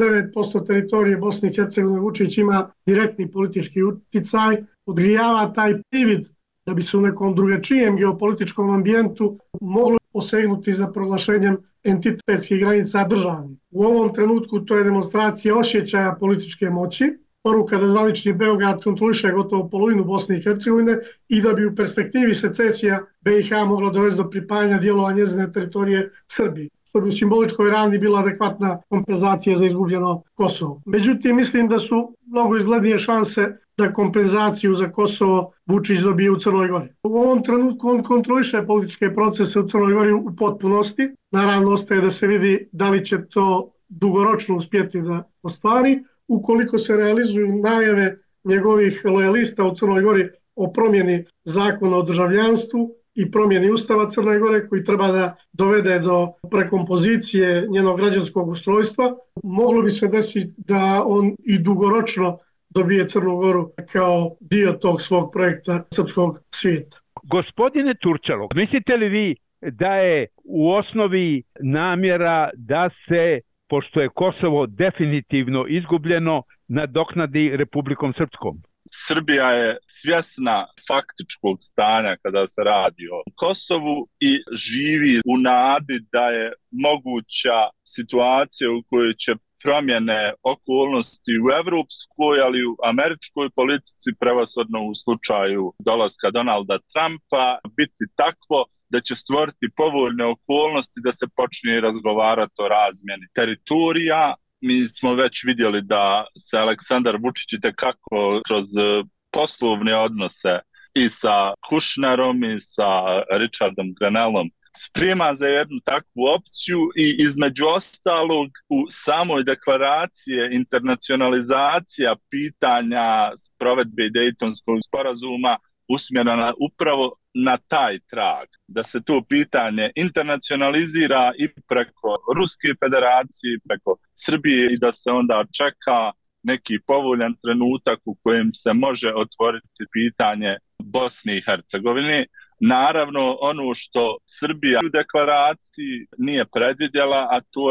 J: 49% teritorije Bosne i Hercegovine Vučić ima direktni politički uticaj, odgrijava taj privid da bi se u nekom drugačijem geopolitičkom ambijentu moglo posegnuti za proglašenjem entitetskih granica države. U ovom trenutku to je demonstracija osjećaja političke moći, poruka da zvanični Beograd kontroliše gotovo polovinu Bosne i Hercegovine i da bi u perspektivi secesija BiH mogla dovesti do pripajanja dijelova njezine teritorije Srbiji, što bi u simboličkoj ravni bila adekvatna kompenzacija za izgubljeno Kosovo. Međutim, mislim da su mnogo izglednije šanse da kompenzaciju za Kosovo Vučić dobije u Crnoj Gori. U ovom trenutku on kontroliše političke procese u Crnoj Gori u potpunosti. Naravno, ostaje da se vidi da li će to dugoročno uspjeti da ostvari. Ukoliko se realizuju najave njegovih lojalista u Crnoj Gori o promjeni zakona o državljanstvu i promjeni Ustava Crne Gore koji treba da dovede do prekompozicije njenog građanskog ustrojstva, moglo bi se desiti da on i dugoročno dobije Crnu Goru kao dio tog svog projekta srpskog svijeta.
H: Gospodine Turčalo, mislite li vi da je u osnovi namjera da se, pošto je Kosovo definitivno izgubljeno, nadoknadi Republikom Srpskom?
I: Srbija je svjesna faktičkog stanja kada se radi o Kosovu i živi u nadi da je moguća situacija u kojoj će promjene okolnosti u evropskoj, ali i u američkoj politici, prevashodno u slučaju dolaska Donalda Trumpa, biti takvo da će stvoriti povoljne okolnosti da se počne razgovarati o razmjeni teritorija. Mi smo već vidjeli da se Aleksandar Vučić itekako kroz poslovne odnose i sa Kušnerom i sa Richardom Grenellom sprema za jednu takvu opciju i između ostalog u samoj deklaraciji internacionalizacija pitanja provedbe Dejtonskog sporazuma usmjerena upravo na taj trag, da se to pitanje internacionalizira i preko Ruske federacije, preko Srbije i da se onda čeka neki povoljan trenutak u kojem se može otvoriti pitanje Bosne i Hercegovine. Naravno, ono što Srbija u deklaraciji nije predvidjela, a to je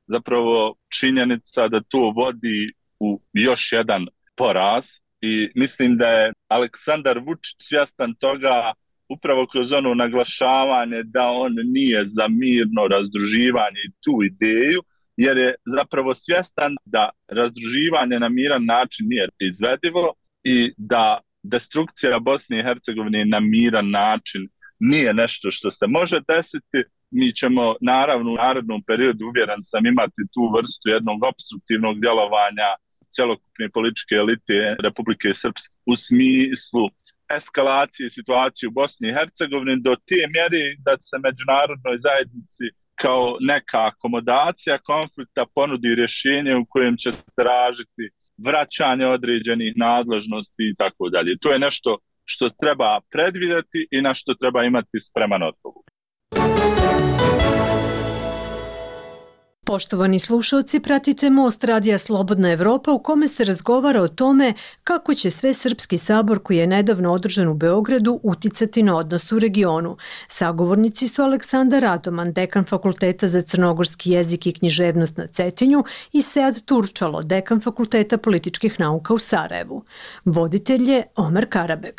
I: zapravo činjenica da to vodi u još jedan poraz i mislim da je Aleksandar Vučić svjestan toga upravo kroz ono naglašavanje da on nije za mirno razdruživanje i tu ideju, jer je zapravo svjestan da razdruživanje na miran način nije izvedivo i da destrukcija Bosne i Hercegovine na miran način nije nešto što se može desiti. Mi ćemo naravno u narednom periodu, uvjeren sam, imati tu vrstu jednog obstruktivnog djelovanja cjelokupne političke elite Republike Srpske u smislu eskalacije situacije u Bosni i Hercegovini do te mjere da se međunarodnoj zajednici kao neka akomodacija konflikta ponudi rješenje u kojem će se tražiti vraćanje određenih nadležnosti i tako dalje. To je nešto što treba predvidjeti i na što treba imati spreman odgovor.
B: Poštovani slušalci, pratite Most radija Slobodna Evropa u kome se razgovara o tome kako će Svesrpski sabor koji je nedavno održan u Beogradu uticati na odnos u regionu. Sagovornici su Aleksandar Radoman, dekan Fakulteta za crnogorski jezik i književnost na Cetinju i Sead Turčalo, dekan Fakulteta političkih nauka u Sarajevu. Voditelj je Omer Karabeg.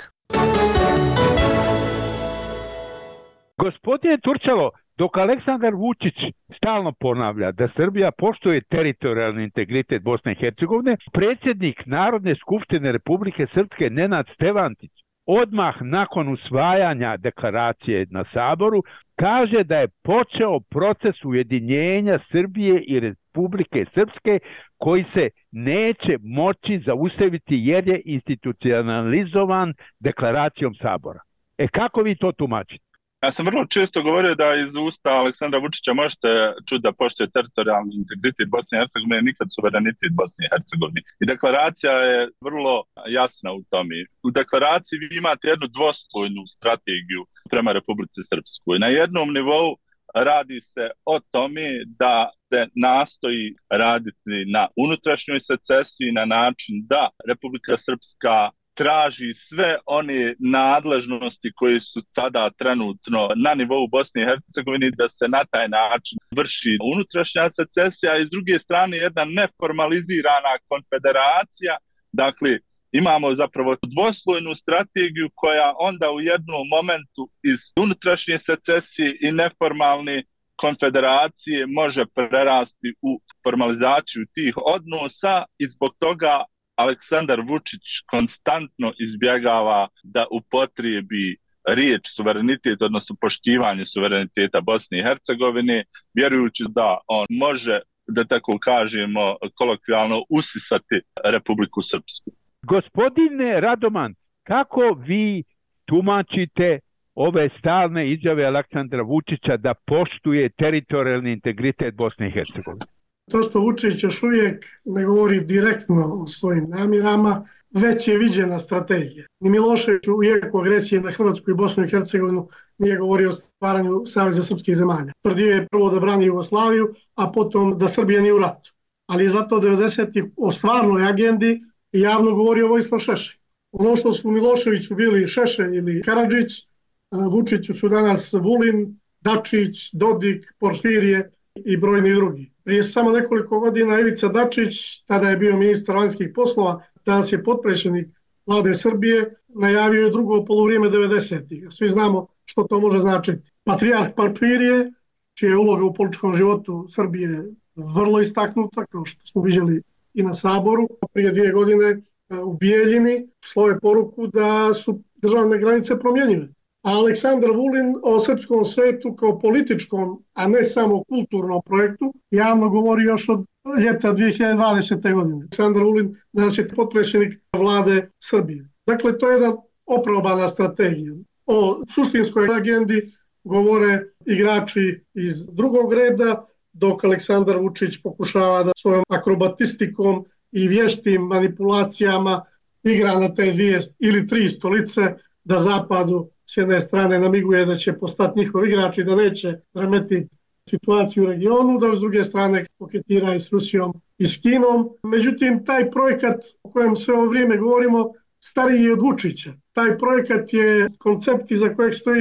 H: Gospodine Turčalo, dok Aleksandar Vučić stalno ponavlja da Srbija poštuje teritorijalni integritet Bosne i Hercegovine, predsjednik Narodne skupštine Republike Srpske Nenad Stevantić odmah nakon usvajanja deklaracije na Saboru kaže da je počeo proces ujedinjenja Srbije i Republike Srpske koji se neće moći zaustaviti jer je institucionalizovan deklaracijom Sabora. Kako vi to tumačite?
I: Ja sam vrlo često govorio da iz usta Aleksandra Vučića možete čuti da poštuje teritorijalni integritet Bosne i Hercegovine, nikad suverenitet Bosne i Hercegovine. I deklaracija je vrlo jasna u tome. U deklaraciji vi imate jednu dvoslojnu strategiju prema Republici Srpskoj. Na jednom nivou radi se o tome da se nastoji raditi na unutrašnjoj secesiji na način da Republika Srpska traži sve one nadležnosti koje su sada trenutno na nivou Bosne i Hercegovine da se na taj način vrši unutrašnja secesija i s druge strane jedna neformalizirana konfederacija. Dakle, imamo zapravo dvoslojnu strategiju koja onda u jednom momentu iz unutrašnje secesije i neformalne konfederacije može prerasti u formalizaciju tih odnosa i zbog toga Aleksandar Vučić konstantno izbjegava da upotrijebi riječ suverenitet, odnosno poštivanje suvereniteta Bosne i Hercegovine, vjerujući da on može, da tako kažemo, kolokvijalno usisati Republiku Srpsku.
H: Gospodine Radoman, kako vi tumačite ove stalne izjave Aleksandra Vučića da poštuje teritorijalni integritet Bosne i Hercegovine?
J: To što Vučić još uvijek ne govori direktno o svojim namjerama, već je viđena strategija. Ni Milošević u jeku agresije na Hrvatsku i Bosnu i Hercegovinu nije govorio o stvaranju Saveza srpskih zemalja. Tvrdio je prvo da brani Jugoslaviju, a potom da Srbija nije u ratu. Ali je zato 90-ih o stvarnoj agendi javno govorio Vojislav Šešelj. Ono što su Miloševiću bili Šešelj ili Karadžić, Vučiću su danas Vulin, Dačić, Dodik, Porfirije i brojni drugi. Prije samo nekoliko godina Ivica Dačić, tada je bio ministar vanjskih poslova, danas je potpredsjednik vlade Srbije, najavio je drugo polovrijeme 90-ih. Svi znamo što to može značiti. Patrijarh Porfirije, čija je uloga u političkom životu Srbije vrlo istaknuta, kao što smo vidjeli i na Saboru, prije 2 godine u Bijeljini sloje poruku da su državne granice promjenjive. A Aleksandar Vulin o srpskom svetu kao političkom, a ne samo kulturnom projektu, javno govori još od ljeta 2020. godine. Aleksandar Vulin danas je potpredsjednik vlade Srbije. Dakle, to je jedna oprobana strategija. O suštinskoj agendi govore igrači iz drugog reda, dok Aleksandar Vučić pokušava da svojom akrobatistikom i vještim manipulacijama igra na te 2 ili 3 stolice, da Zapadu s jedne strane namiguje da će postati njihov igrač i da neće remetiti situaciju u regionu, da s druge strane koketira i s Rusijom i s Kinom. Međutim, taj projekat o kojem sve ovo vrijeme govorimo stariji je od Vučića. Taj projekat je koncept iza kojeg stoji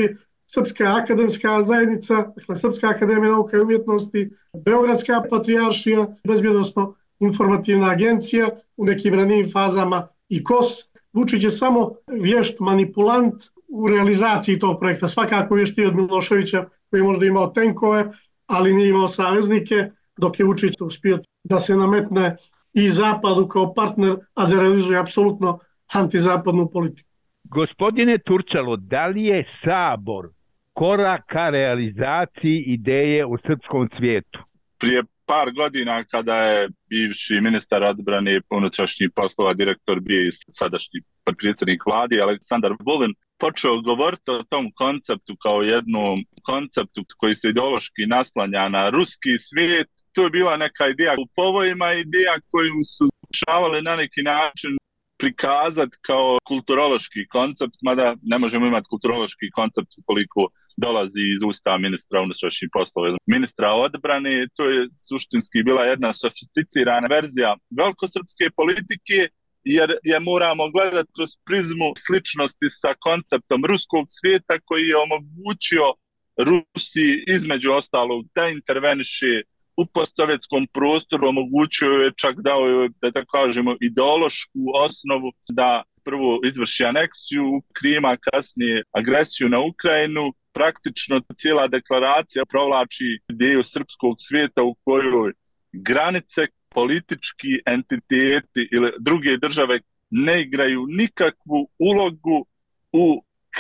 J: Srpska akademska zajednica, dakle Srpska akademija nauka i umjetnosti, Beogradska patrijaršija, bezbjednosno informativna agencija, u nekim ranijim fazama i KOS. Vučić je samo vješt manipulant u realizaciji tog projekta. Svakako vještiji od Miloševića koji je možda imao tenkove, ali nije imao saveznike, dok je Vučić uspio da se nametne i Zapadu kao partner, a da realizuje apsolutno antizapadnu politiku.
H: Gospodine Turčalo, da li je Sabor korak ka realizaciji ideje u srpskom svijetu?
I: Prije par godina kada je bivši ministar odbrane i unutrašnjih poslova, direktor bio i sadašnji predsjednik vlade Aleksandar Vulin, počeo govoriti o tom konceptu kao jednom konceptu koji se ideološki naslanja na ruski svijet. To je bila neka ideja u povojima, ideja koju su pokušavali na neki način prikazati kao kulturološki koncept, mada ne možemo imati kulturološki koncept ukoliko dolazi iz usta ministra unutrašnjih poslova, ministra odbrane. To je suštinski bila jedna sofisticirana verzija velikosrpske politike, jer je moramo gledati kroz prizmu sličnosti sa konceptom ruskog svijeta koji je omogućio Rusiji između ostalog da interveniše u postsovjetskom prostoru, omogućio je čak dao je, da tako kažemo, ideološku osnovu da prvo izvrši aneksiju Krima, kasnije agresiju na Ukrajinu. Praktično cijela deklaracija provlači ideju srpskog svijeta u kojoj granice, politički entiteti ili druge države ne igraju nikakvu ulogu u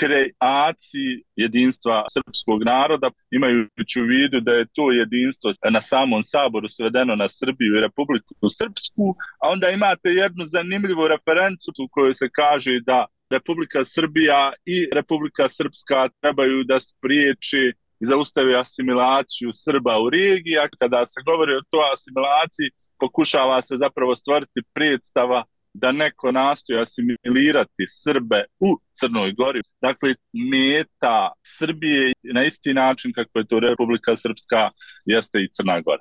I: kreaciji jedinstva srpskog naroda, imajući u vidu da je to jedinstvo na samom Saboru svedeno na Srbiju i Republiku Srpsku, a onda imate jednu zanimljivu referencu u kojoj se kaže da Republika Srbija i Republika Srpska trebaju da spriječi i zaustavi asimilaciju Srba u regiji, a kada se govori o toj asimilaciji, pokušava se zapravo stvoriti predstava da neko nastoji asimilirati Srbe u Crnoj Gori. Dakle, meta Srbije na isti način kako je to Republika Srpska jeste i Crna Gora.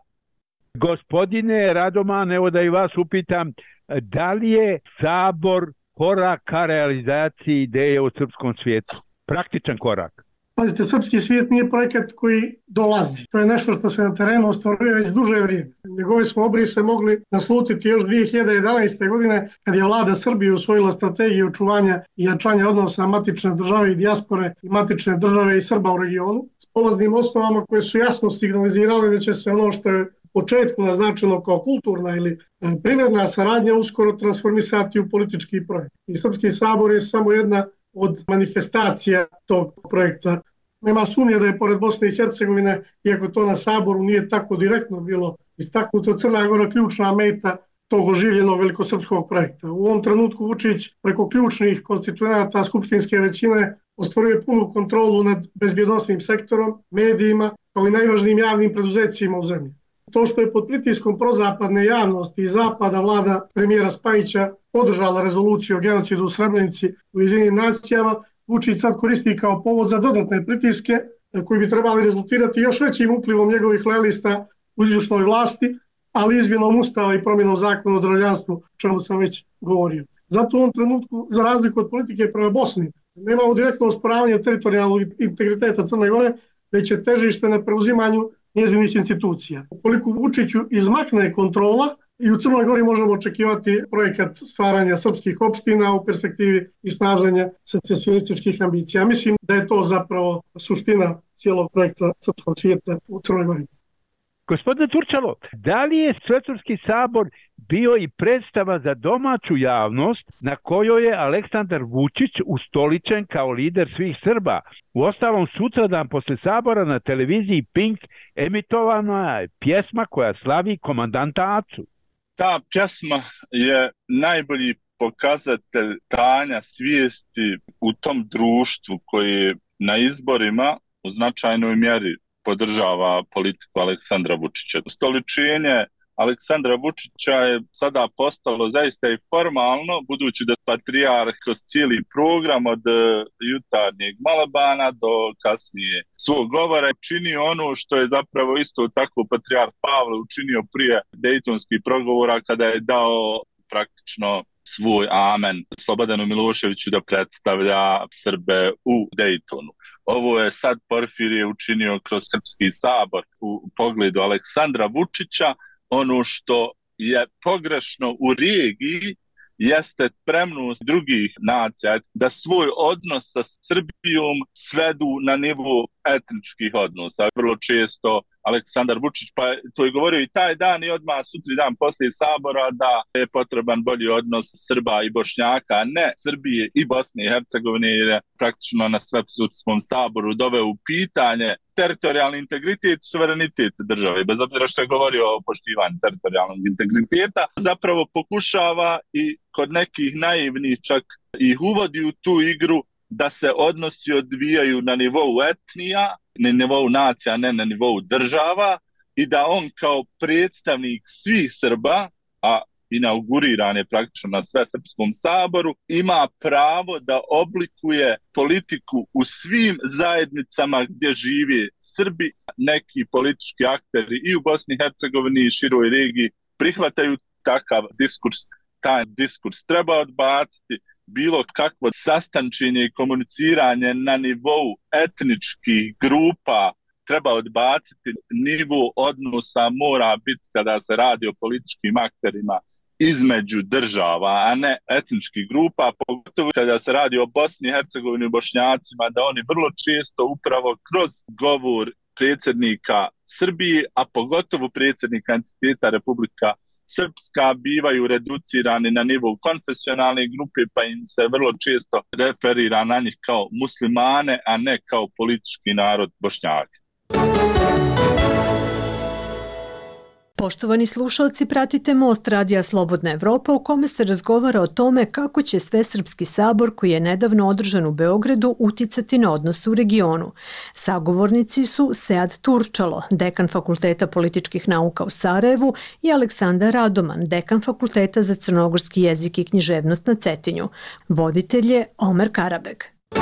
H: Gospodine Radoman, evo da i vas upitam, da li je Sabor korak ka realizaciji ideje u srpskom svijetu? Praktičan korak.
J: Pazite, srpski svijet nije projekat koji dolazi. To je nešto što se na terenu ostvaruje već duže vrijeme. Njegove smo obrise mogli naslutiti još 2011. godine kad je vlada Srbije usvojila strategiju očuvanja i jačanja odnosa matične države i dijaspore i matične države i Srba u regionu s polaznim osnovama koje su jasno signalizirale da će se ono što je u početku naznačeno kao kulturna ili privredna saradnja uskoro transformisati u politički projekt. I Srpski sabor je samo jedna od manifestacija tog projekta. Nema sumnje da je pored Bosne i Hercegovine, iako to na Saboru nije tako direktno bilo istaknuto, Crna Gora ključna meta tog oživljenog velikosrpskog projekta. U ovom trenutku Vučić preko ključnih konstituenata skupštinske većine ostvaruje punu kontrolu nad bezbjednosnim sektorom, medijima, kao i najvažnijim javnim preduzećima u zemlji. To što je pod pritiskom prozapadne javnosti i zapada vlada premijera Spajića podržala rezoluciju o genocidu u Srebrenici u Ujedinjenim nacijama, Vučić sad koristi kao povod za dodatne pritiske koji bi trebali rezultirati još većim uplivom njegovih lojalista u izvršnoj vlasti, ali izmjenom ustava i promjenom zakona o državljanstvu, o čemu sam već govorio. Zato u ovom trenutku, za razliku od politike prema Bosni, nemamo direktno osporavanje teritorijalnog integriteta Crne Gore, već je težište na preuzimanju njezinih institucija. Ukoliko Vučiću izmakne kontrola, i u Crnoj Gori možemo očekivati projekat stvaranja srpskih opština u perspektivi i snaženja secesionističkih ambicija. Mislim da je to zapravo suština cijelog projekta srpskog svijeta u Crnoj Gori.
H: Gospodine Turčalo, da li je Svetovski sabor bio i predstava za domaću javnost na kojoj je Aleksandar Vučić ustoličen kao lider svih Srba? Uostalom, sutradan posle sabora na televiziji Pink emitovana je pjesma koja slavi komandanta Acu.
I: Ta pjesma je najbolji pokazatelj stanja svijesti u tom društvu koji na izborima u značajnoj mjeri podržava politiku Aleksandra Vučića. Ustoličenje Aleksandra Vučića je sada postalo zaista i formalno, budući da patrijarh kroz cijeli program od jutarnjeg malabana do kasnije svog govora čini ono što je zapravo isto tako patrijarh Pavle učinio prije Dejtonskih pregovora kada je dao praktično svoj amen Slobodanu Miloševiću da predstavlja Srbe u Dejtonu. Ovo je sad Porfirije učinio kroz Srpski sabor u pogledu Aleksandra Vučića. Ono što je pogrešno u regiji jeste spremnost drugih nacija da svoj odnos sa Srbijom svedu na nivo etničkih odnosa. Vrlo često Aleksandar Vučić, pa to je govorio i taj dan i odmah sutri dan poslije sabora, da je potreban bolji odnos Srba i Bošnjaka, a ne Srbije i Bosne i Hercegovine, jer je praktično na Svesrpskom saboru doveo u pitanje teritorijalni integritet i suverenitet države. Bez obzira što je govorio o poštivanju teritorijalnog integriteta, zapravo pokušava i kod nekih naivnih čak ih uvodi u tu igru da se odnosi odvijaju na nivou etnija, na nivou nacija, ne na nivou država, i da on kao predstavnik svih Srba, a inauguriran je praktično na Svesrpskom saboru, ima pravo da oblikuje politiku u svim zajednicama gdje žive Srbi. Neki politički akteri i u Bosni i Hercegovini i široj regiji prihvataju takav diskurs. Taj diskurs treba odbaciti. Bilo kakvo sastančenje i komuniciranje na nivou etničkih grupa treba odbaciti. Nivo odnosa mora biti, kada se radi o političkim akterima, između država, a ne etničkih grupa, pogotovo kada se radi o Bosni i Hercegovini i Bošnjacima, da oni vrlo često upravo kroz govor predsjednika Srbije, a pogotovo predsjednika entiteta Republika Srpska, bivaju reducirani na nivou konfesionalne grupe, pa im se vrlo često referira na njih kao muslimane, a ne kao politički narod Bošnjaka.
B: Poštovani slušalci, pratite Most Radija Slobodna Evropa u kome se razgovara o tome kako će Svesrpski sabor koji je nedavno održan u Beogradu uticati na odnose u regionu. Sagovornici su Sead Turčalo, dekan Fakulteta političkih nauka u Sarajevu, i Aleksandar Radoman, dekan Fakulteta za crnogorski jezik i književnost na Cetinju. Voditelj je Omer Karabeg.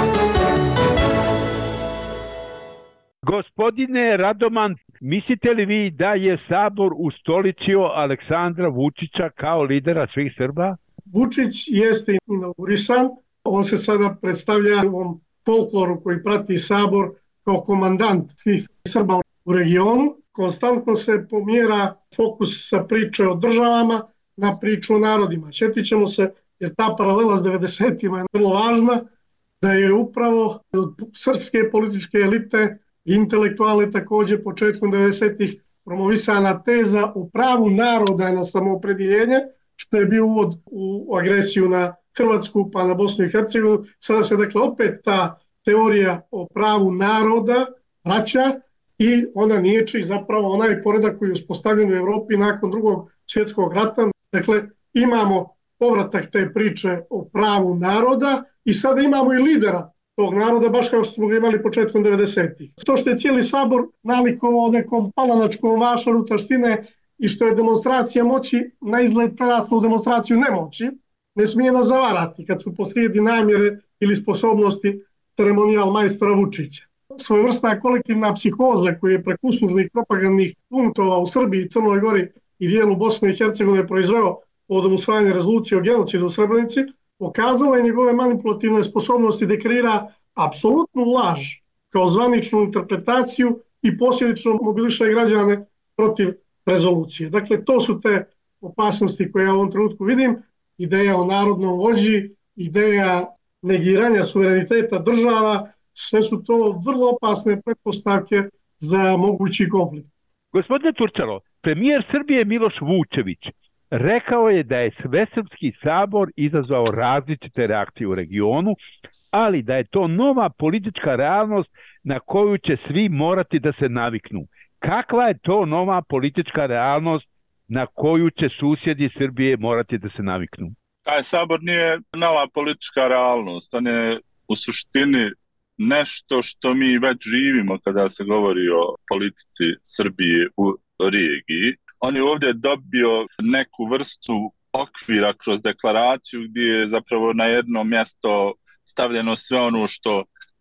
H: Gospodine Radoman, mislite li vi da je Sabor ustoličio Aleksandra Vučića kao lidera svih Srba?
J: Vučić jeste inaugurisan. On se sada predstavlja u ovom folkloru koji prati Sabor kao komandant svih Srba u regionu. Konstantno se pomjera fokus sa priče o državama na priču o narodima. Sjetit ćemo se, jer ta paralela s 90-ima je vrlo važna, da je upravo od srpske političke elite intelektualne također početkom 90-ih promovisana teza o pravu naroda na samoopredjeljenje, što je bio uvod u agresiju na Hrvatsku pa na Bosnu i Hercegovinu. Sada se dakle opet ta teorija o pravu naroda vraća i ona niječi zapravo onaj poredak koji je uspostavljen u Evropi nakon Drugog svjetskog rata. Dakle, imamo povratak te priče o pravu naroda i sada imamo i lidera tog naroda, baš kao što smo ga imali početkom 90-ih. To što je cijeli sabor nalikovao nekom palanačkom vašaru taštine i što je demonstracija moći na izgled prerasla u demonstraciju nemoći, ne smije nas zavarati kad su posrijedi namjere ili sposobnosti ceremonijal majstora Vučića. Svojevrsna kolektivna psihoza koja je preko uslužnih propagandnih punktova u Srbiji, Crnoj Gori i dijelu Bosne i Hercegovine proizveo povodom usvajanja rezolucije o genocidu u Srebrenici, pokazala je njegove manipulativne sposobnosti da kreira apsolutnu laž kao zvaničnu interpretaciju i posljedično mobiliše građane protiv rezolucije. Dakle, to su te opasnosti koje ja u ovom trenutku vidim. Ideja o narodnom vođi, ideja negiranja suvereniteta država, sve su to vrlo opasne pretpostavke za mogući konflikt.
H: Gospodine Turčalo, premijer Srbije Miloš Vučević rekao je da je Svesrpski sabor izazvao različite reakcije u regionu, ali da je to nova politička realnost na koju će svi morati da se naviknu. Kakva je to nova politička realnost na koju će susjedi Srbije morati da se naviknu?
I: Taj sabor nije nova politička realnost, on je u suštini nešto što mi već živimo kada se govori o politici Srbije u regiji. On je ovdje dobio neku vrstu okvira kroz deklaraciju gdje je zapravo na jedno mjesto stavljeno sve ono što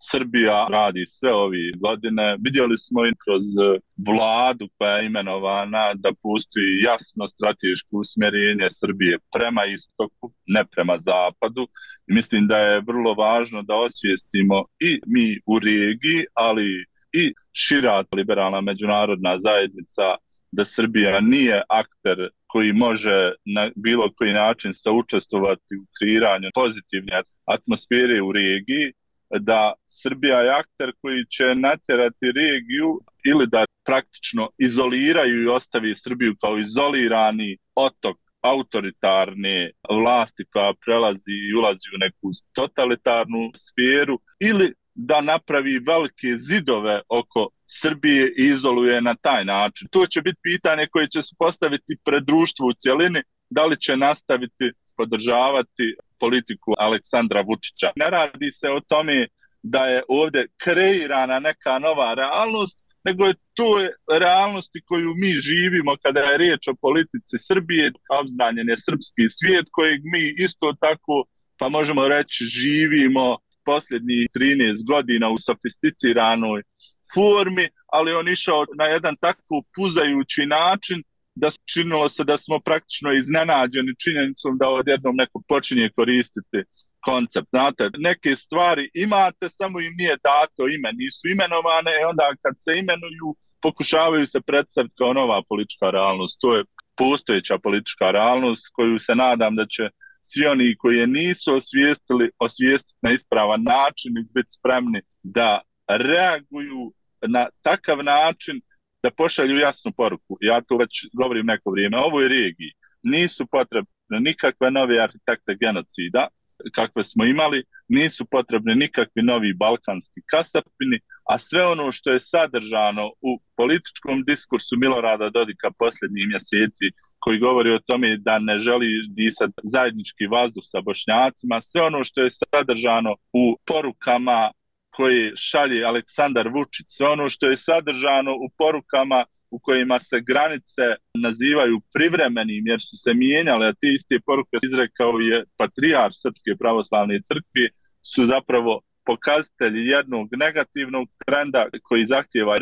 I: Srbija radi sve ove godine. Vidjeli smo i kroz vladu koja je imenovana da postoji jasno strateško usmjerenje Srbije prema istoku, ne prema zapadu. I mislim da je vrlo važno da osvijestimo i mi u regiji, ali i šira liberalna međunarodna zajednica da Srbija nije akter koji može na bilo koji način saučestvovati u kreiranju pozitivne atmosfere u regiji, da Srbija je akter koji će natjerati regiju ili da praktično izoliraju i ostavi Srbiju kao izolirani otok autoritarne vlasti koja prelazi i ulazi u neku totalitarnu sferu, ili da napravi velike zidove oko Srbije i izoluje na taj način. To će biti pitanje koje će se postaviti pred društvo u cjelini, da li će nastaviti podržavati politiku Aleksandra Vučića. Ne radi se o tome da je ovdje kreirana neka nova realnost, nego je to realnosti koju mi živimo kada je riječ o politici Srbije, obznanjen je srpski svijet kojeg mi isto tako, pa možemo reći, živimo posljednjih 13 godina u sofisticiranoj formi, ali on išao na jedan tako puzajući način da činilo se da smo praktično iznenađeni činjenicom da odjednom neko počinje koristiti koncept. Znate, neke stvari imate, samo im nije dato ime, nisu imenovane, i onda kad se imenuju, pokušavaju se predstaviti kao nova politička realnost. To je postojeća politička realnost koju se nadam da će svi oni koji je nisu osvijestiti na ispravan način i biti spremni da reaguju na takav način da pošalju jasnu poruku. Ja to već govorim neko vrijeme. Ovoj regiji nisu potrebne nikakve nove arhitekte genocida kakve smo imali, nisu potrebne nikakvi novi balkanski kasapini, a sve ono što je sadržano u političkom diskursu Milorada Dodika posljednjih mjeseci, koji govori o tome da ne želi disati zajednički vazduh sa Bošnjacima, sve ono što je sadržano u porukama koje šalje Aleksandar Vučić, sve ono što je sadržano u porukama u kojima se granice nazivaju privremenim jer su se mijenjale, a te iste poruke izrekao je patrijarh Srpske pravoslavne crkve, su zapravo pokazatelji jednog negativnog trenda koji zahtijeva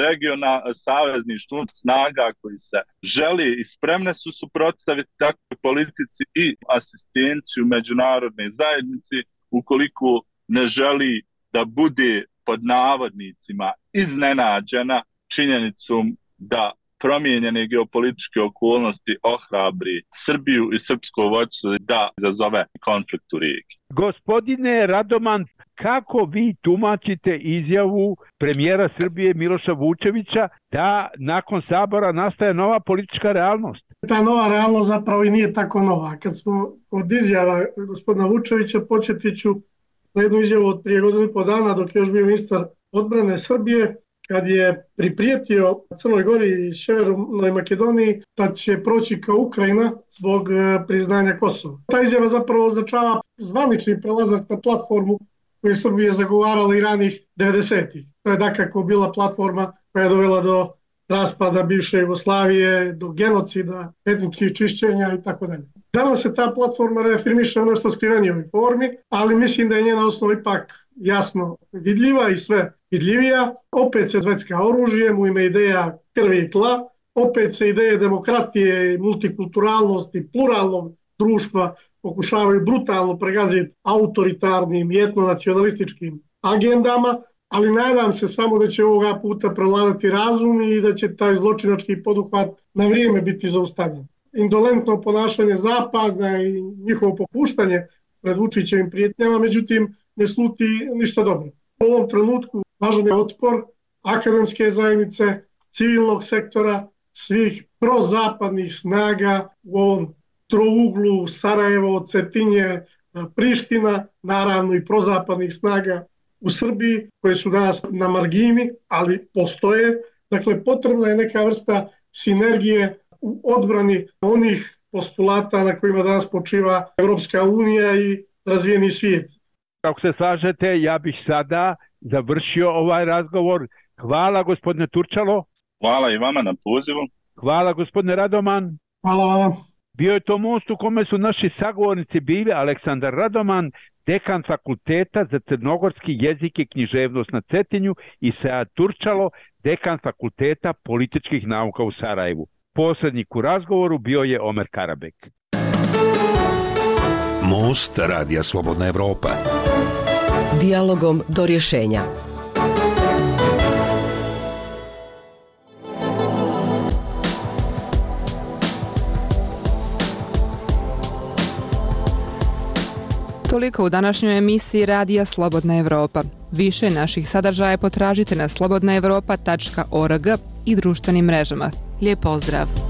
I: savezništvo snaga koji se želi i spremne su suprotstaviti takvoj politici i asistenciju međunarodne zajednici ukoliko ne želi da bude pod navodnicima iznenađena činjenicom da promijenjene geopolitičke okolnosti ohrabri Srbiju i srpsko vođstvo da izazove konflikt u regiji.
H: Gospodine Radoman, kako vi tumačite izjavu premijera Srbije Miloša Vučevića da nakon Sabora nastaje nova politička realnost?
J: Ta nova realnost zapravo i nije tako nova. Kad smo od izjava gospodina Vučevića, početi ću na jednu izjavu od prije godinu i po dana dok je još bio ministar odbrane Srbije, kad je priprijetio Crnoj Gori i Sjevernoj Makedoniji da će proći kao Ukrajina zbog priznanja Kosova. Ta izjava zapravo označava zvanični prelazak na platformu koju je Srbija zagovarala i ranih 90-ih. To je dakako bila platforma koja je dovela do raspada bivše Jugoslavije, do genocida, etničkih čišćenja i tako dalje. Danas se ta platforma reafirmiše u nešto skrivenijoj formi, ali mislim da je njena osnova ipak jasno vidljiva i sve vidljivija. Opet se zvecka oružjem u ime ideja krvi i tla, opet se ideje demokratije, multikulturalnosti, pluralnog društva pokušavaju brutalno pregaziti autoritarnim i etnonacionalističkim agendama, ali nadam se samo da će ovoga puta prevladati razum i da će taj zločinački poduhvat na vrijeme biti zaustavljen. Indolentno ponašanje Zapada i njihovo popuštanje pred Vučićevim prijetnjama, međutim, ne sluti ništa dobro. U ovom trenutku važan je otpor akademske zajednice, civilnog sektora, svih prozapadnih snaga u ovom trouglu Sarajevo, Cetinje, Priština, naravno i prozapadnih snaga u Srbiji, koje su danas na margini, ali postoje. Dakle, potrebna je neka vrsta sinergije u odbrani onih postulata na kojima danas počiva Evropska unija i razvijeni svijet.
H: Ako se slažete, ja bih sada završio ovaj razgovor. Hvala gospodine Turčalo.
I: Hvala i vama na pozivu.
H: Hvala gospodine Radoman.
J: Hvala vam.
H: Bio je to most u kome su naši sagovornici bili Aleksandar Radoman dekan fakulteta za crnogorski jezik i književnost na Cetinju i Sead Turčalo, dekan fakulteta političkih nauka u Sarajevu. Posrednik u razgovoru bio je Omer Karabek.
E: Most Radija Slobodna Evropa.
T: Dijalogom do rješenja.
G: Toliko u današnjoj emisiji Radija Slobodna Evropa. Više naših sadržaja potražite na slobodnaevropa.org i društvenim mrežama. Lijep pozdrav!